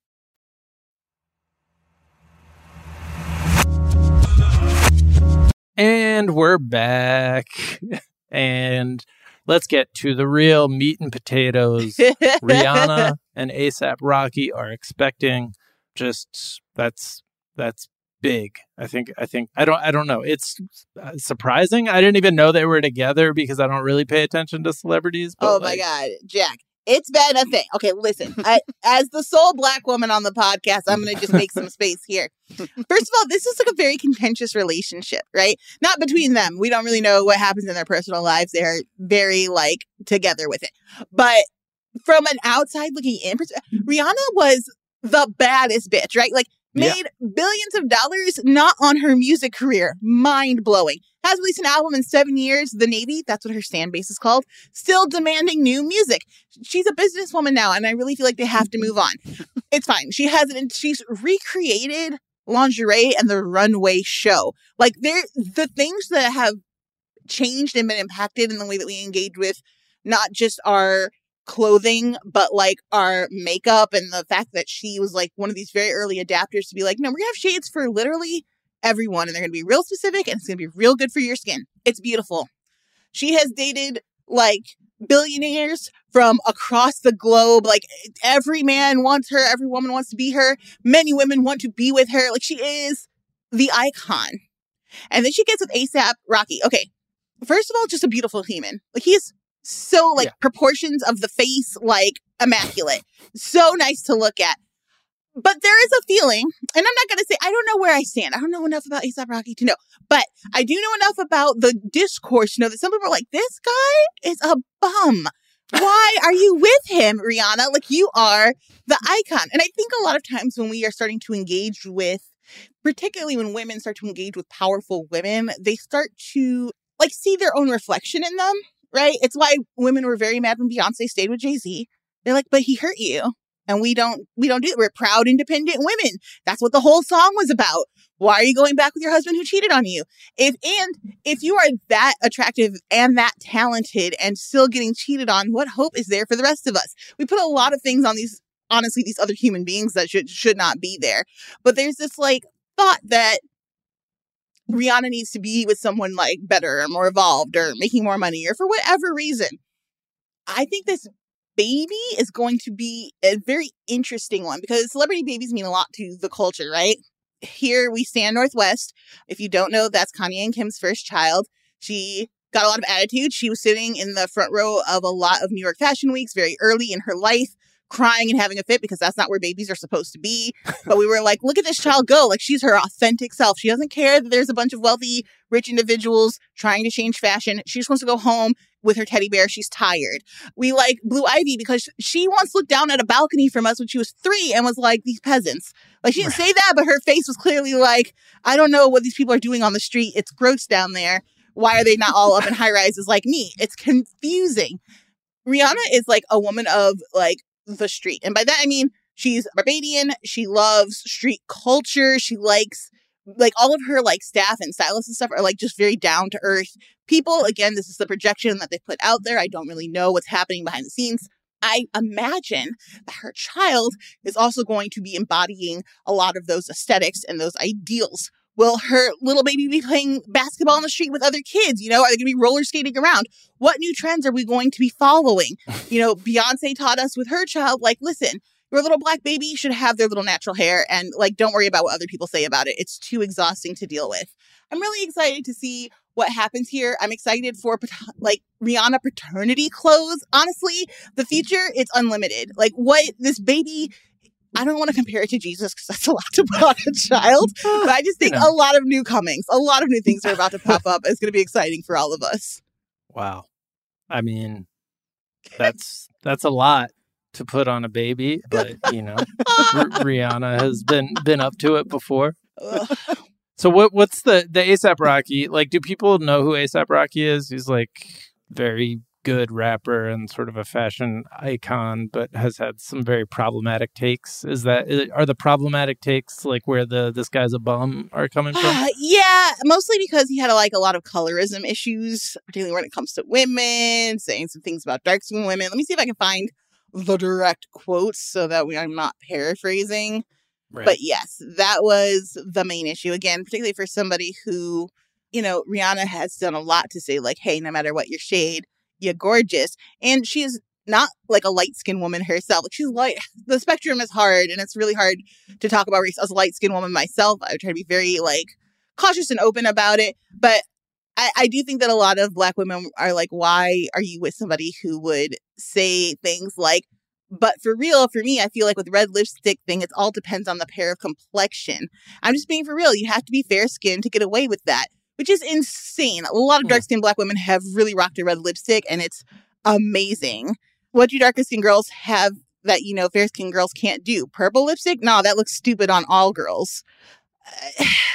And we're back. And let's get to the real meat and potatoes. Rihanna and A$AP Rocky are expecting just that's big. I think I don't know. It's surprising. I didn't even know they were together because I don't really pay attention to celebrities. Oh my God, Jack. It's been a thing. Okay, listen. As the sole Black woman on the podcast, I'm going to just make some space here. First of all, this is like a very contentious relationship, right? Not between them. We don't really know what happens in their personal lives. They're very like together with it. But from an outside looking in, Rihanna was the baddest bitch, right? Like made billions of dollars, not on her music career. Mind blowing. Has released an album in 7 years. The Navy, that's what her stand base is called, still demanding new music. She's a businesswoman now, and I really feel like they have to move on. It's fine. She's recreated lingerie and the runway show. Like, the things that have changed and been impacted in the way that we engage with not just our clothing, but like our makeup, and the fact that she was like one of these very early adapters to be like, no, we're gonna have shades for literally everyone, and they're gonna be real specific, and it's gonna be real good for your skin. It's beautiful. She has dated like billionaires from across the globe. Like, every man wants her, every woman wants to be her, many women want to be with her. Like, she is the icon. And then she gets with A$AP Rocky. Okay, first of all, just a beautiful human. Like, he's so like proportions of the face, like immaculate. So nice to look at. But there is a feeling, and I'm not going to say, I don't know where I stand. I don't know enough about A$AP Rocky to know. But I do know enough about the discourse to know that some people are like, this guy is a bum. Why are you with him, Rihanna? Like, you are the icon. And I think a lot of times when we are starting to engage with, particularly when women start to engage with powerful women, they start to like see their own reflection in them. Right? It's why women were very mad when Beyonce stayed with Jay-Z. They're like, but he hurt you. And we don't do it. We're proud, independent women. That's what the whole song was about. Why are you going back with your husband who cheated on you? If you are that attractive and that talented and still getting cheated on, what hope is there for the rest of us? We put a lot of things on these other human beings that should not be there. But there's this like thought that Rihanna needs to be with someone like better or more evolved or making more money or for whatever reason. I think this baby is going to be a very interesting one because celebrity babies mean a lot to the culture, right? Here we stand Northwest. If you don't know, that's Kanye and Kim's first child. She got a lot of attitude. She was sitting in the front row of a lot of New York Fashion Weeks very early in her life, crying and having a fit because that's not where babies are supposed to be. But we were like, look at this child go. Like, she's her authentic self. She doesn't care that there's a bunch of wealthy, rich individuals trying to change fashion. She just wants to go home with her teddy bear. She's tired. We like Blue Ivy because she once looked down at a balcony from us when she was 3 and was like, these peasants. Like, she didn't say that, but her face was clearly like, I don't know what these people are doing on the street. It's gross down there. Why are they not all up in high rises like me? It's confusing. Rihanna is like a woman of like the street. And by that, I mean, she's Barbadian. She loves street culture. She likes like all of her like staff and stylists and stuff are like just very down to earth people. Again, this is the projection that they put out there. I don't really know what's happening behind the scenes. I imagine that her child is also going to be embodying a lot of those aesthetics and those ideals. Will her little baby be playing basketball on the street with other kids? You know, are they going to be roller skating around? What new trends are we going to be following? You know, Beyonce taught us with her child, like, listen, your little black baby should have their little natural hair and like, don't worry about what other people say about it. It's too exhausting to deal with. I'm really excited to see what happens here. I'm excited for like Rihanna paternity clothes. Honestly, the future, it's unlimited. Like what this baby, I don't want to compare it to Jesus because that's a lot to put on a child. But I just think a lot of new comings, a lot of new things are about to pop up. It's going to be exciting for all of us. Wow. I mean, that's a lot to put on a baby, but you know, Rihanna has been up to it before. So what's the A$AP Rocky? Like, do people know who A$AP Rocky is? He's like very good rapper and sort of a fashion icon, but has had some very problematic takes. Are the problematic takes like where this guy's a bum are coming from? Yeah, mostly because he had a lot of colorism issues, particularly when it comes to women, saying some things about dark-skinned women. Let me see if I can find the direct quotes so that I'm not paraphrasing. Right. But yes, that was the main issue. Again, particularly for somebody who, you know, Rihanna has done a lot to say like, hey, no matter what your shade, you're gorgeous. And she is not like a light-skinned woman herself. Like, she's light. The spectrum is hard, and it's really hard to talk about race as a light-skinned woman myself. I try to be very like cautious and open about it. But I do think that a lot of Black women are like, why are you with somebody who would say things like, but for real, for me, I feel like with red lipstick thing, it all depends on the pair of complexion. I'm just being for real. You have to be fair-skinned to get away with that, which is insane. A lot of dark-skinned Black women have really rocked a red lipstick, and it's amazing. What do darker-skinned girls have that, you know, fair-skinned girls can't do? Purple lipstick? No, that looks stupid on all girls.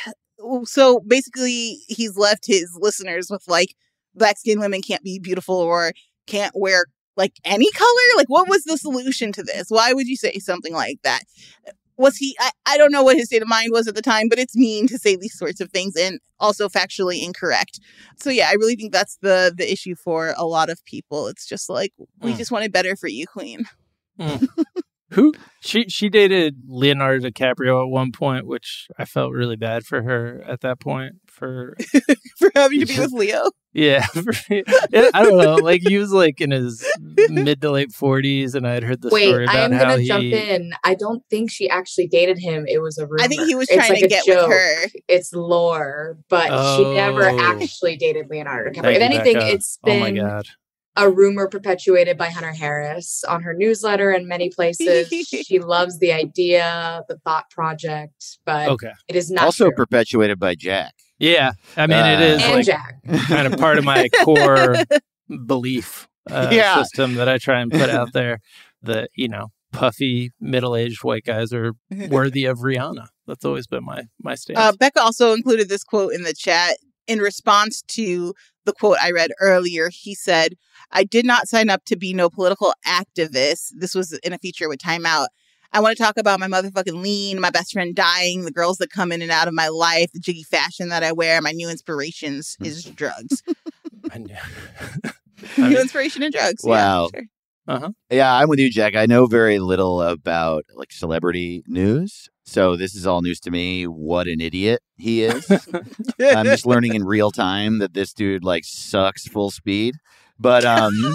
So basically, he's left his listeners with like, black skinned women can't be beautiful or can't wear like any color. Like, what was the solution to this? Why would you say something like that? Was he, I don't know what his state of mind was at the time, but it's mean to say these sorts of things and also factually incorrect. So yeah, I really think that's the issue for a lot of people. It's just like, we just wanted better for you, Queen. Who she dated Leonardo DiCaprio at one point, which I felt really bad for her at that point for for having to be with Leo. Yeah, I don't know. Like he was like in his mid to late 40s, and I had heard the story about I'm how gonna jump in. I don't think she actually dated him. It was a rumor. I think he was trying to get joke. with her. It's lore, but she never actually dated Leonardo DiCaprio. If anything, it's been a rumor perpetuated by Hunter Harris on her newsletter and many places. She loves the idea, the thought project, but it is not also true. perpetuated by Jack. Yeah, I mean, it is and like Jack. kind of part of my core belief system that I try and put out there. That, you know, puffy middle-aged white guys are worthy of Rihanna. That's always been my stance. Becca also included this quote in the chat in response to the quote I read earlier. He said, "I did not sign up to be no political activist." This was in a feature with Time Out. "I want to talk about my motherfucking lean, my best friend dying, the girls that come in and out of my life, the jiggy fashion that I wear. My new inspirations is drugs." New inspiration and drugs. Wow. Yeah, sure. Yeah, I'm with you, Jack. I know very little about like celebrity news. So this is all news to me. What an idiot he is. I'm just learning in real time that this dude like sucks full speed. But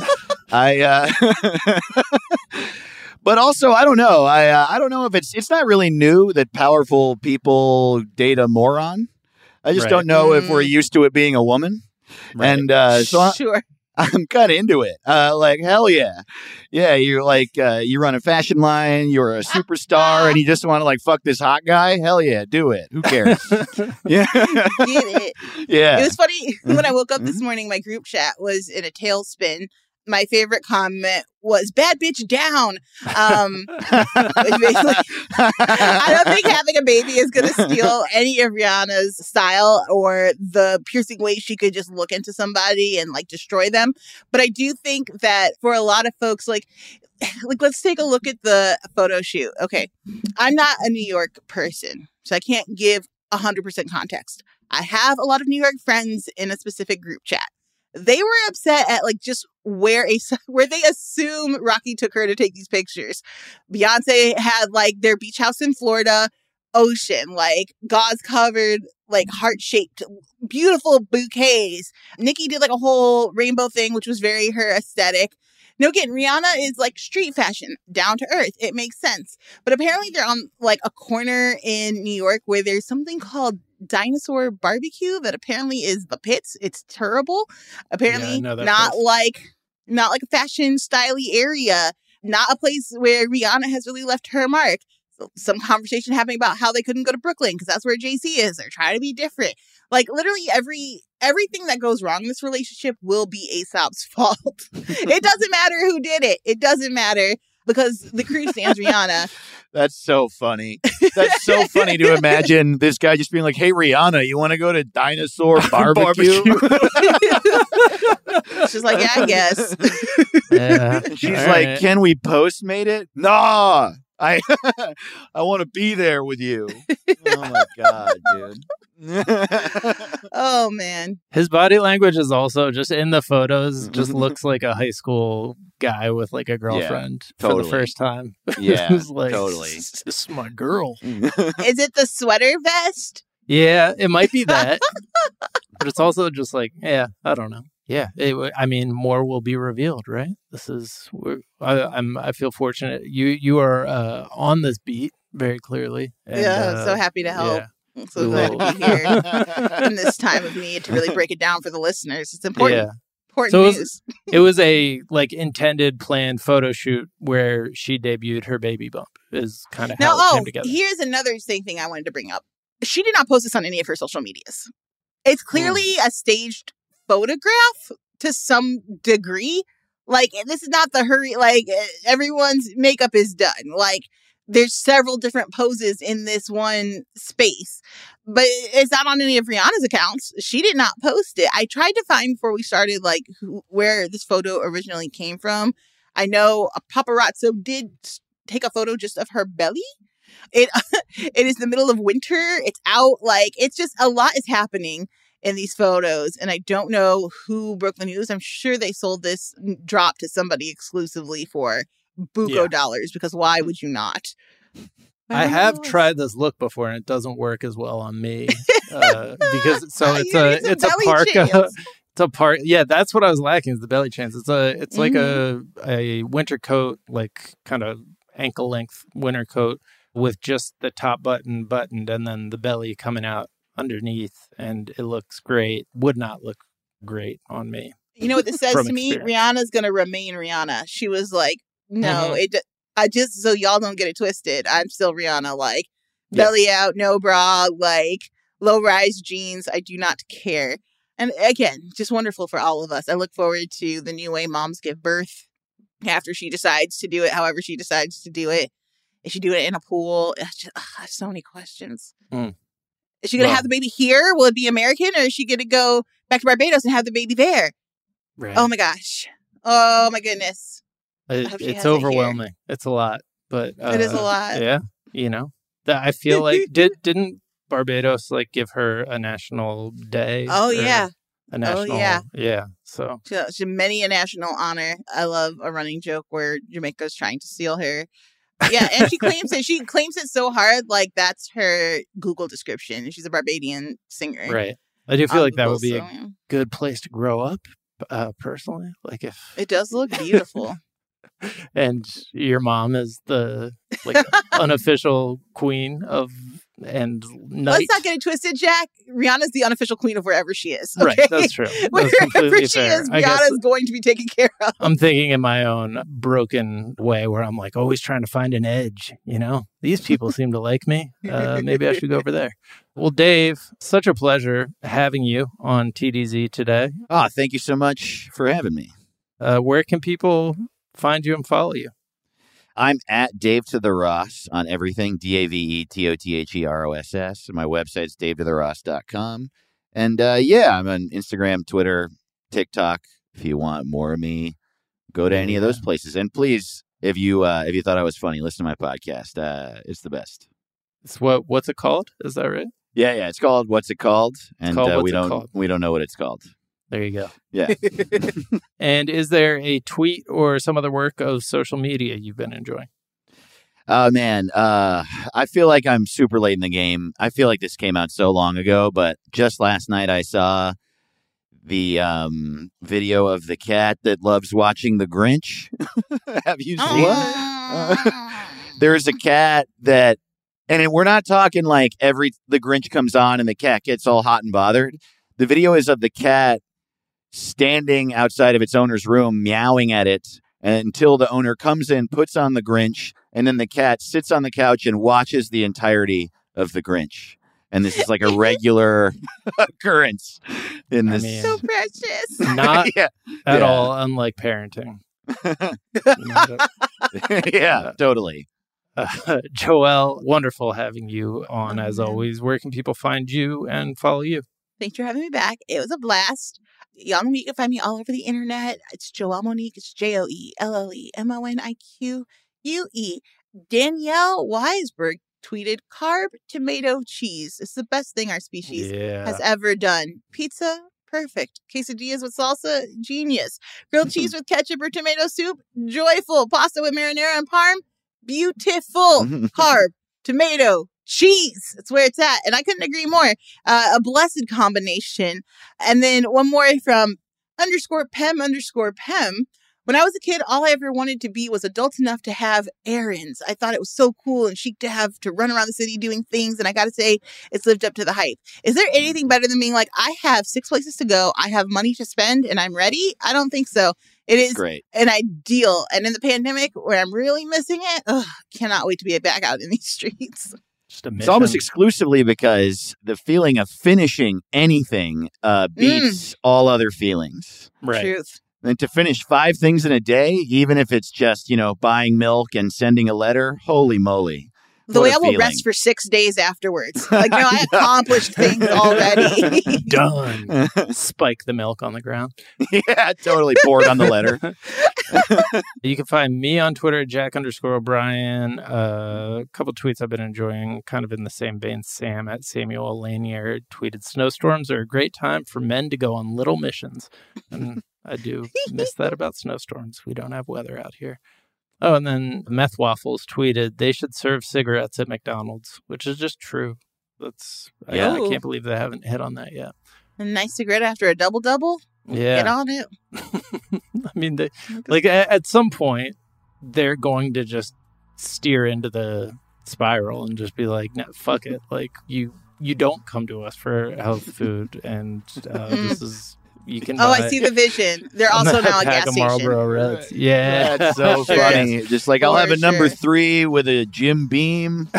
but also, I don't know. I don't know if it's not really new that powerful people date a moron. I just don't know if we're used to it being a woman. Right. And so sure. I'm kind of into it. Like, hell yeah. Yeah, you're like, you run a fashion line, you're a superstar, and you just want to like fuck this hot guy? Hell yeah, do it. Who cares? Yeah. Get it. Yeah. It was funny. When I woke up this morning, my group chat was in a tailspin. My favorite comment was "bad bitch down." Basically, I don't think having a baby is going to steal any of Rihanna's style or the piercing way she could just look into somebody and like destroy them. But I do think that for a lot of folks, like let's take a look at the photo shoot. Okay, I'm not a New York person, so I can't give 100% context. I have a lot of New York friends in a specific group chat. They were upset at like just where they assume Rocky took her to take these pictures. Beyonce had like their beach house in Florida, ocean, like gauze covered, like heart shaped, beautiful bouquets. Nicki did like a whole rainbow thing, which was very her aesthetic. No, again, Rihanna is like street fashion, down to earth. It makes sense. But apparently they're on like a corner in New York where there's something called Dinosaur Barbecue that apparently is the pits. It's terrible. Apparently not like a fashion styly area, not a place where Rihanna has really left her mark. So some conversation happening about how they couldn't go to Brooklyn because that's where Jay-Z is. They're trying to be different. Like literally everything that goes wrong in this relationship will be Aesop's fault. It doesn't matter who did it. It doesn't matter because the crew stands Rihanna. That's so funny. That's so funny to imagine this guy just being like, "Hey, Rihanna, you want to go to Dinosaur Barbecue?" She's like, "Yeah, I guess." Yeah. She's like, "Can we Postmate it?" Nah, I want to be there with you. Oh my God, dude. Oh man, his body language is also just in the photos just looks like a high school guy with like a girlfriend for the first time. Yeah, like, totally. This is my girl. Is it the sweater vest? Yeah, it might be that, but it's also just like, yeah, I don't know. Yeah, I mean, more will be revealed, right? This is I feel fortunate. You are on this beat very clearly. And, yeah, so happy to help. Yeah. I'm so glad to be here in this time of need to really break it down for the listeners. It's important. Yeah. Important news. It was a like intended planned photo shoot where she debuted her baby bump is kind of how it came together. Here's another thing I wanted to bring up. She did not post this on any of her social medias. It's clearly a staged photograph to some degree. Like, this is not the hurry. Like, everyone's makeup is done. Like, there's several different poses in this one space, but it's not on any of Rihanna's accounts. She did not post it. I tried to find before we started, like, where this photo originally came from. I know a paparazzo did take a photo just of her belly. It is the middle of winter. It's out. Like, it's just a lot is happening in these photos. And I don't know who broke the news. I'm sure they sold this drop to somebody exclusively for buco dollars, because why would you not? I have tried this look before, and it doesn't work as well on me because it's a parka. It's a part. Yeah, that's what I was lacking, is the belly chains. It's like a winter coat, like kind of ankle length winter coat with just the top button buttoned and then the belly coming out underneath, and it looks great. Would not look great on me. You know what this says to me? Rihanna's gonna remain Rihanna. She was like, no, I just, so y'all don't get it twisted, I'm still Rihanna. Like, belly out, no bra, like low rise jeans. I do not care. And again, just wonderful for all of us. I look forward to the new way moms give birth after she decides to do it, however she decides to do it. Is she doing it in a pool? It's just, I have so many questions. Is she going to have the baby here? Will it be American? Or is she going to go back to Barbados and have the baby there? Right. Oh, my gosh. Oh, my goodness. It's overwhelming. It's a lot. But it is a lot. Yeah. You know, I feel like, didn't Barbados like give her a national day? Oh, yeah. A national, yeah. So she many a national honor. I love a running joke where Jamaica's trying to steal her. Yeah, and she claims it. She claims it so hard, like that's her Google description. She's a Barbadian singer. Right. I do feel like that would be a good place to grow up, personally. Like, if it does look beautiful. And your mom is the unofficial queen of and night. Let's not get it twisted, Jack. Rihanna's the unofficial queen of wherever she is. Okay? Right, that's true. That's wherever she is, Rihanna's going to be taken care of. I'm thinking in my own broken way where I'm like always trying to find an edge, you know? These people seem to like me. Maybe I should go over there. Well, Dave, such a pleasure having you on TDZ today. Oh, thank you so much for having me. Where can people find you and follow you? I'm at Dave to the Ross on everything, DAVETOTHEROSS. My website's davetotheross.com. And I'm on Instagram, Twitter, TikTok. If you want more of me, go to any of those places. And please, if you thought I was funny, listen to my podcast. It's the best. It's what's it called? Is that right? Yeah. It's called What's It Called? And we don't know what it's called. There you go. Yeah. And is there a tweet or some other work of social media you've been enjoying? Oh, man. I feel like I'm super late in the game. I feel like this came out so long ago, but just last night I saw the video of the cat that loves watching The Grinch. Have you seen it? There's a cat that, and we're not talking like The Grinch comes on and the cat gets all hot and bothered. The video is of the cat standing outside of its owner's room, meowing at it until the owner comes in, puts on The Grinch, and then the cat sits on the couch and watches the entirety of The Grinch. And this is like a regular occurrence in this. So precious. Not at all unlike parenting. Yeah, totally. Joelle, wonderful having you on as always. Where can people find you and follow you? Thanks for having me back. It was a blast. Y'all know me. You can find me all over the internet. It's Joelle Monique. It's JoelleMonique. Danielle Weisberg tweeted, "Carb tomato cheese. It's the best thing our species has ever done. Pizza, perfect. Quesadillas with salsa, genius. Grilled cheese with ketchup or tomato soup, joyful. Pasta with marinara and parm, beautiful. Carb, tomato, cheese. That's where it's at." And I couldn't agree more. A blessed combination. And then one more from _Pem_Pem. When I was a kid, all I ever wanted to be was adult enough to have errands. I thought it was so cool and chic to have to run around the city doing things. And I got to say, it's lived up to the hype. Is there anything better than being like, I have 6 places to go, I have money to spend, and I'm ready? I don't think so. It is great. An ideal. And in the pandemic, where I'm really missing it, cannot wait to be back out in these streets. It's almost exclusively because the feeling of finishing anything beats all other feelings. Right. Truth. And to finish 5 things in a day, even if it's just, buying milk and sending a letter, holy moly. The way I will rest for 6 days afterwards. Like, I accomplished things already. Done. Spike the milk on the ground. Yeah, totally poured on the letter. You can find me on Twitter at Jack_O'Brien. A couple tweets I've been enjoying, kind of in the same vein. Sam at Samuel Lanier tweeted, snowstorms are a great time for men to go on little missions. And I do miss that about snowstorms. We don't have weather out here. Oh, and then Meth Waffles tweeted, they should serve cigarettes at McDonald's, which is just true. I can't believe they haven't hit on that yet. A nice cigarette after a double-double? Yeah. Get on it. I mean, at some point, they're going to just steer into the spiral and just be like, no, fuck it. Like, you don't come to us for health food, and this is... You can I see the vision. They're also now a gas station. Marlboro Reds. Yeah. That's so funny. Just like, I'll have a number 3 with a Jim Beam.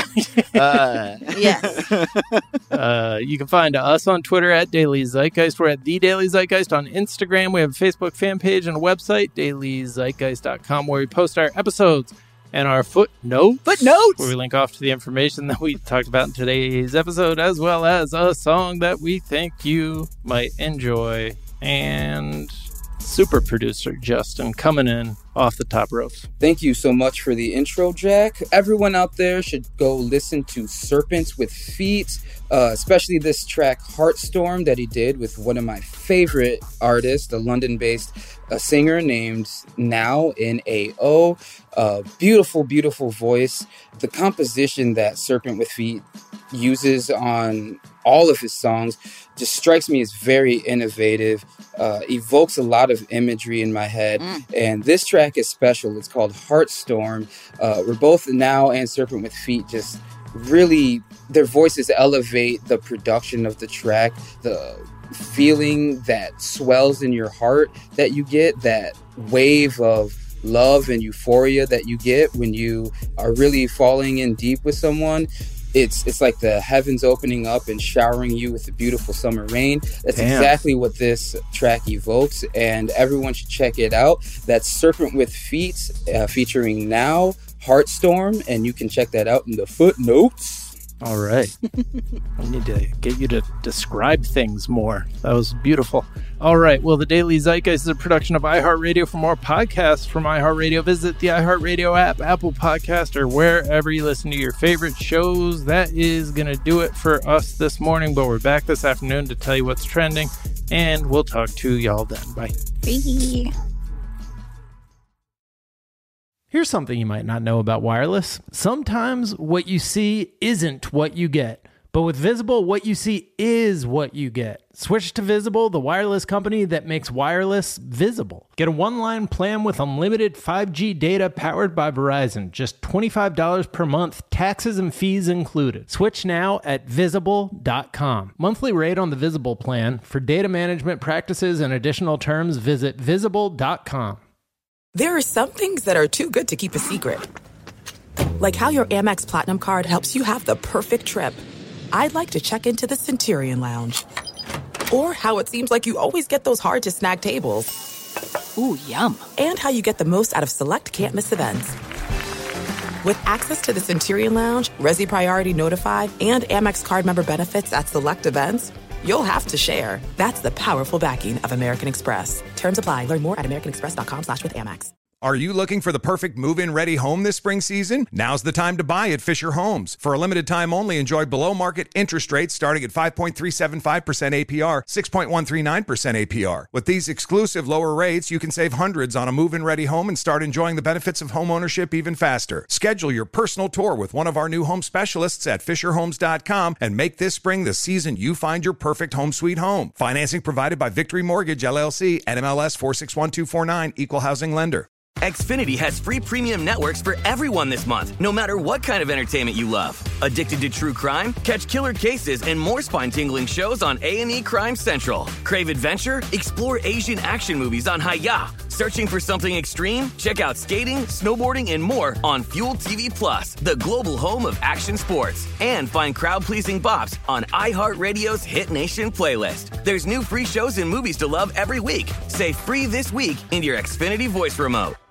Yes. You can find us on Twitter at Daily Zeitgeist. We're at The Daily Zeitgeist on Instagram. We have a Facebook fan page and a website, dailyzeitgeist.com, where we post our episodes and our footnotes, where we link off to the information that we talked about in today's episode, as well as a song that we think you might enjoy. And super producer Justin coming in off the top ropes. Thank you so much for the intro, Jack. Everyone out there should go listen to Serpents with Feet, especially this track Heartstorm that he did with one of my favorite artists, a London-based singer named Now N-A-O. Beautiful, beautiful voice. The composition that Serpent with Feet uses on all of his songs just strikes me as very innovative, evokes a lot of imagery in my head. And this track is special. It's called Heartstorm. We're both Now and Serpent with Feet just really, their voices elevate the production of the track, the feeling that swells in your heart that you get, that wave of love and euphoria that you get when you are really falling in deep with someone. It's like the heavens opening up and showering you with the beautiful summer rain. That's exactly what this track evokes, and everyone should check it out. That's Serpent with Feet, featuring Now, Heartstorm, and you can check that out in the footnotes. All right. I need to get you to describe things more. That was beautiful. All right. Well, the Daily Zeitgeist is a production of iHeartRadio. For more podcasts from iHeartRadio, visit the iHeartRadio app, Apple Podcast, or wherever you listen to your favorite shows. That is going to do it for us this morning, but we're back this afternoon to tell you what's trending, and we'll talk to y'all then. Bye. Bye. Here's something you might not know about wireless. Sometimes what you see isn't what you get. But with Visible, what you see is what you get. Switch to Visible, the wireless company that makes wireless visible. Get a one-line plan with unlimited 5G data powered by Verizon. Just $25 per month, taxes and fees included. Switch now at Visible.com. Monthly rate on the Visible plan. For data management practices and additional terms, visit Visible.com. There are some things that are too good to keep a secret. Like how your Amex Platinum card helps you have the perfect trip. I'd like to check into the Centurion Lounge. Or how it seems like you always get those hard-to-snag tables. Ooh, yum. And how you get the most out of select can't-miss events. With access to the Centurion Lounge, Resi Priority Notified, and Amex card member benefits at select events, you'll have to share. That's the powerful backing of American Express. Terms apply. Learn more at americanexpress.com/withAmex. Are you looking for the perfect move-in ready home this spring season? Now's the time to buy at Fisher Homes. For a limited time only, enjoy below-market interest rates starting at 5.375% APR, 6.139% APR. With these exclusive lower rates, you can save hundreds on a move-in ready home and start enjoying the benefits of home ownership even faster. Schedule your personal tour with one of our new home specialists at FisherHomes.com and make this spring the season you find your perfect home sweet home. Financing provided by Victory Mortgage, LLC, NMLS 461249, Equal Housing Lender. Xfinity has free premium networks for everyone this month, no matter what kind of entertainment you love. Addicted to true crime? Catch killer cases and more spine-tingling shows on A&E Crime Central. Crave adventure? Explore Asian action movies on Hi-YAH. Searching for something extreme? Check out skating, snowboarding, and more on Fuel TV Plus, the global home of action sports. And find crowd-pleasing bops on iHeartRadio's Hit Nation playlist. There's new free shows and movies to love every week. Say free this week in your Xfinity voice remote.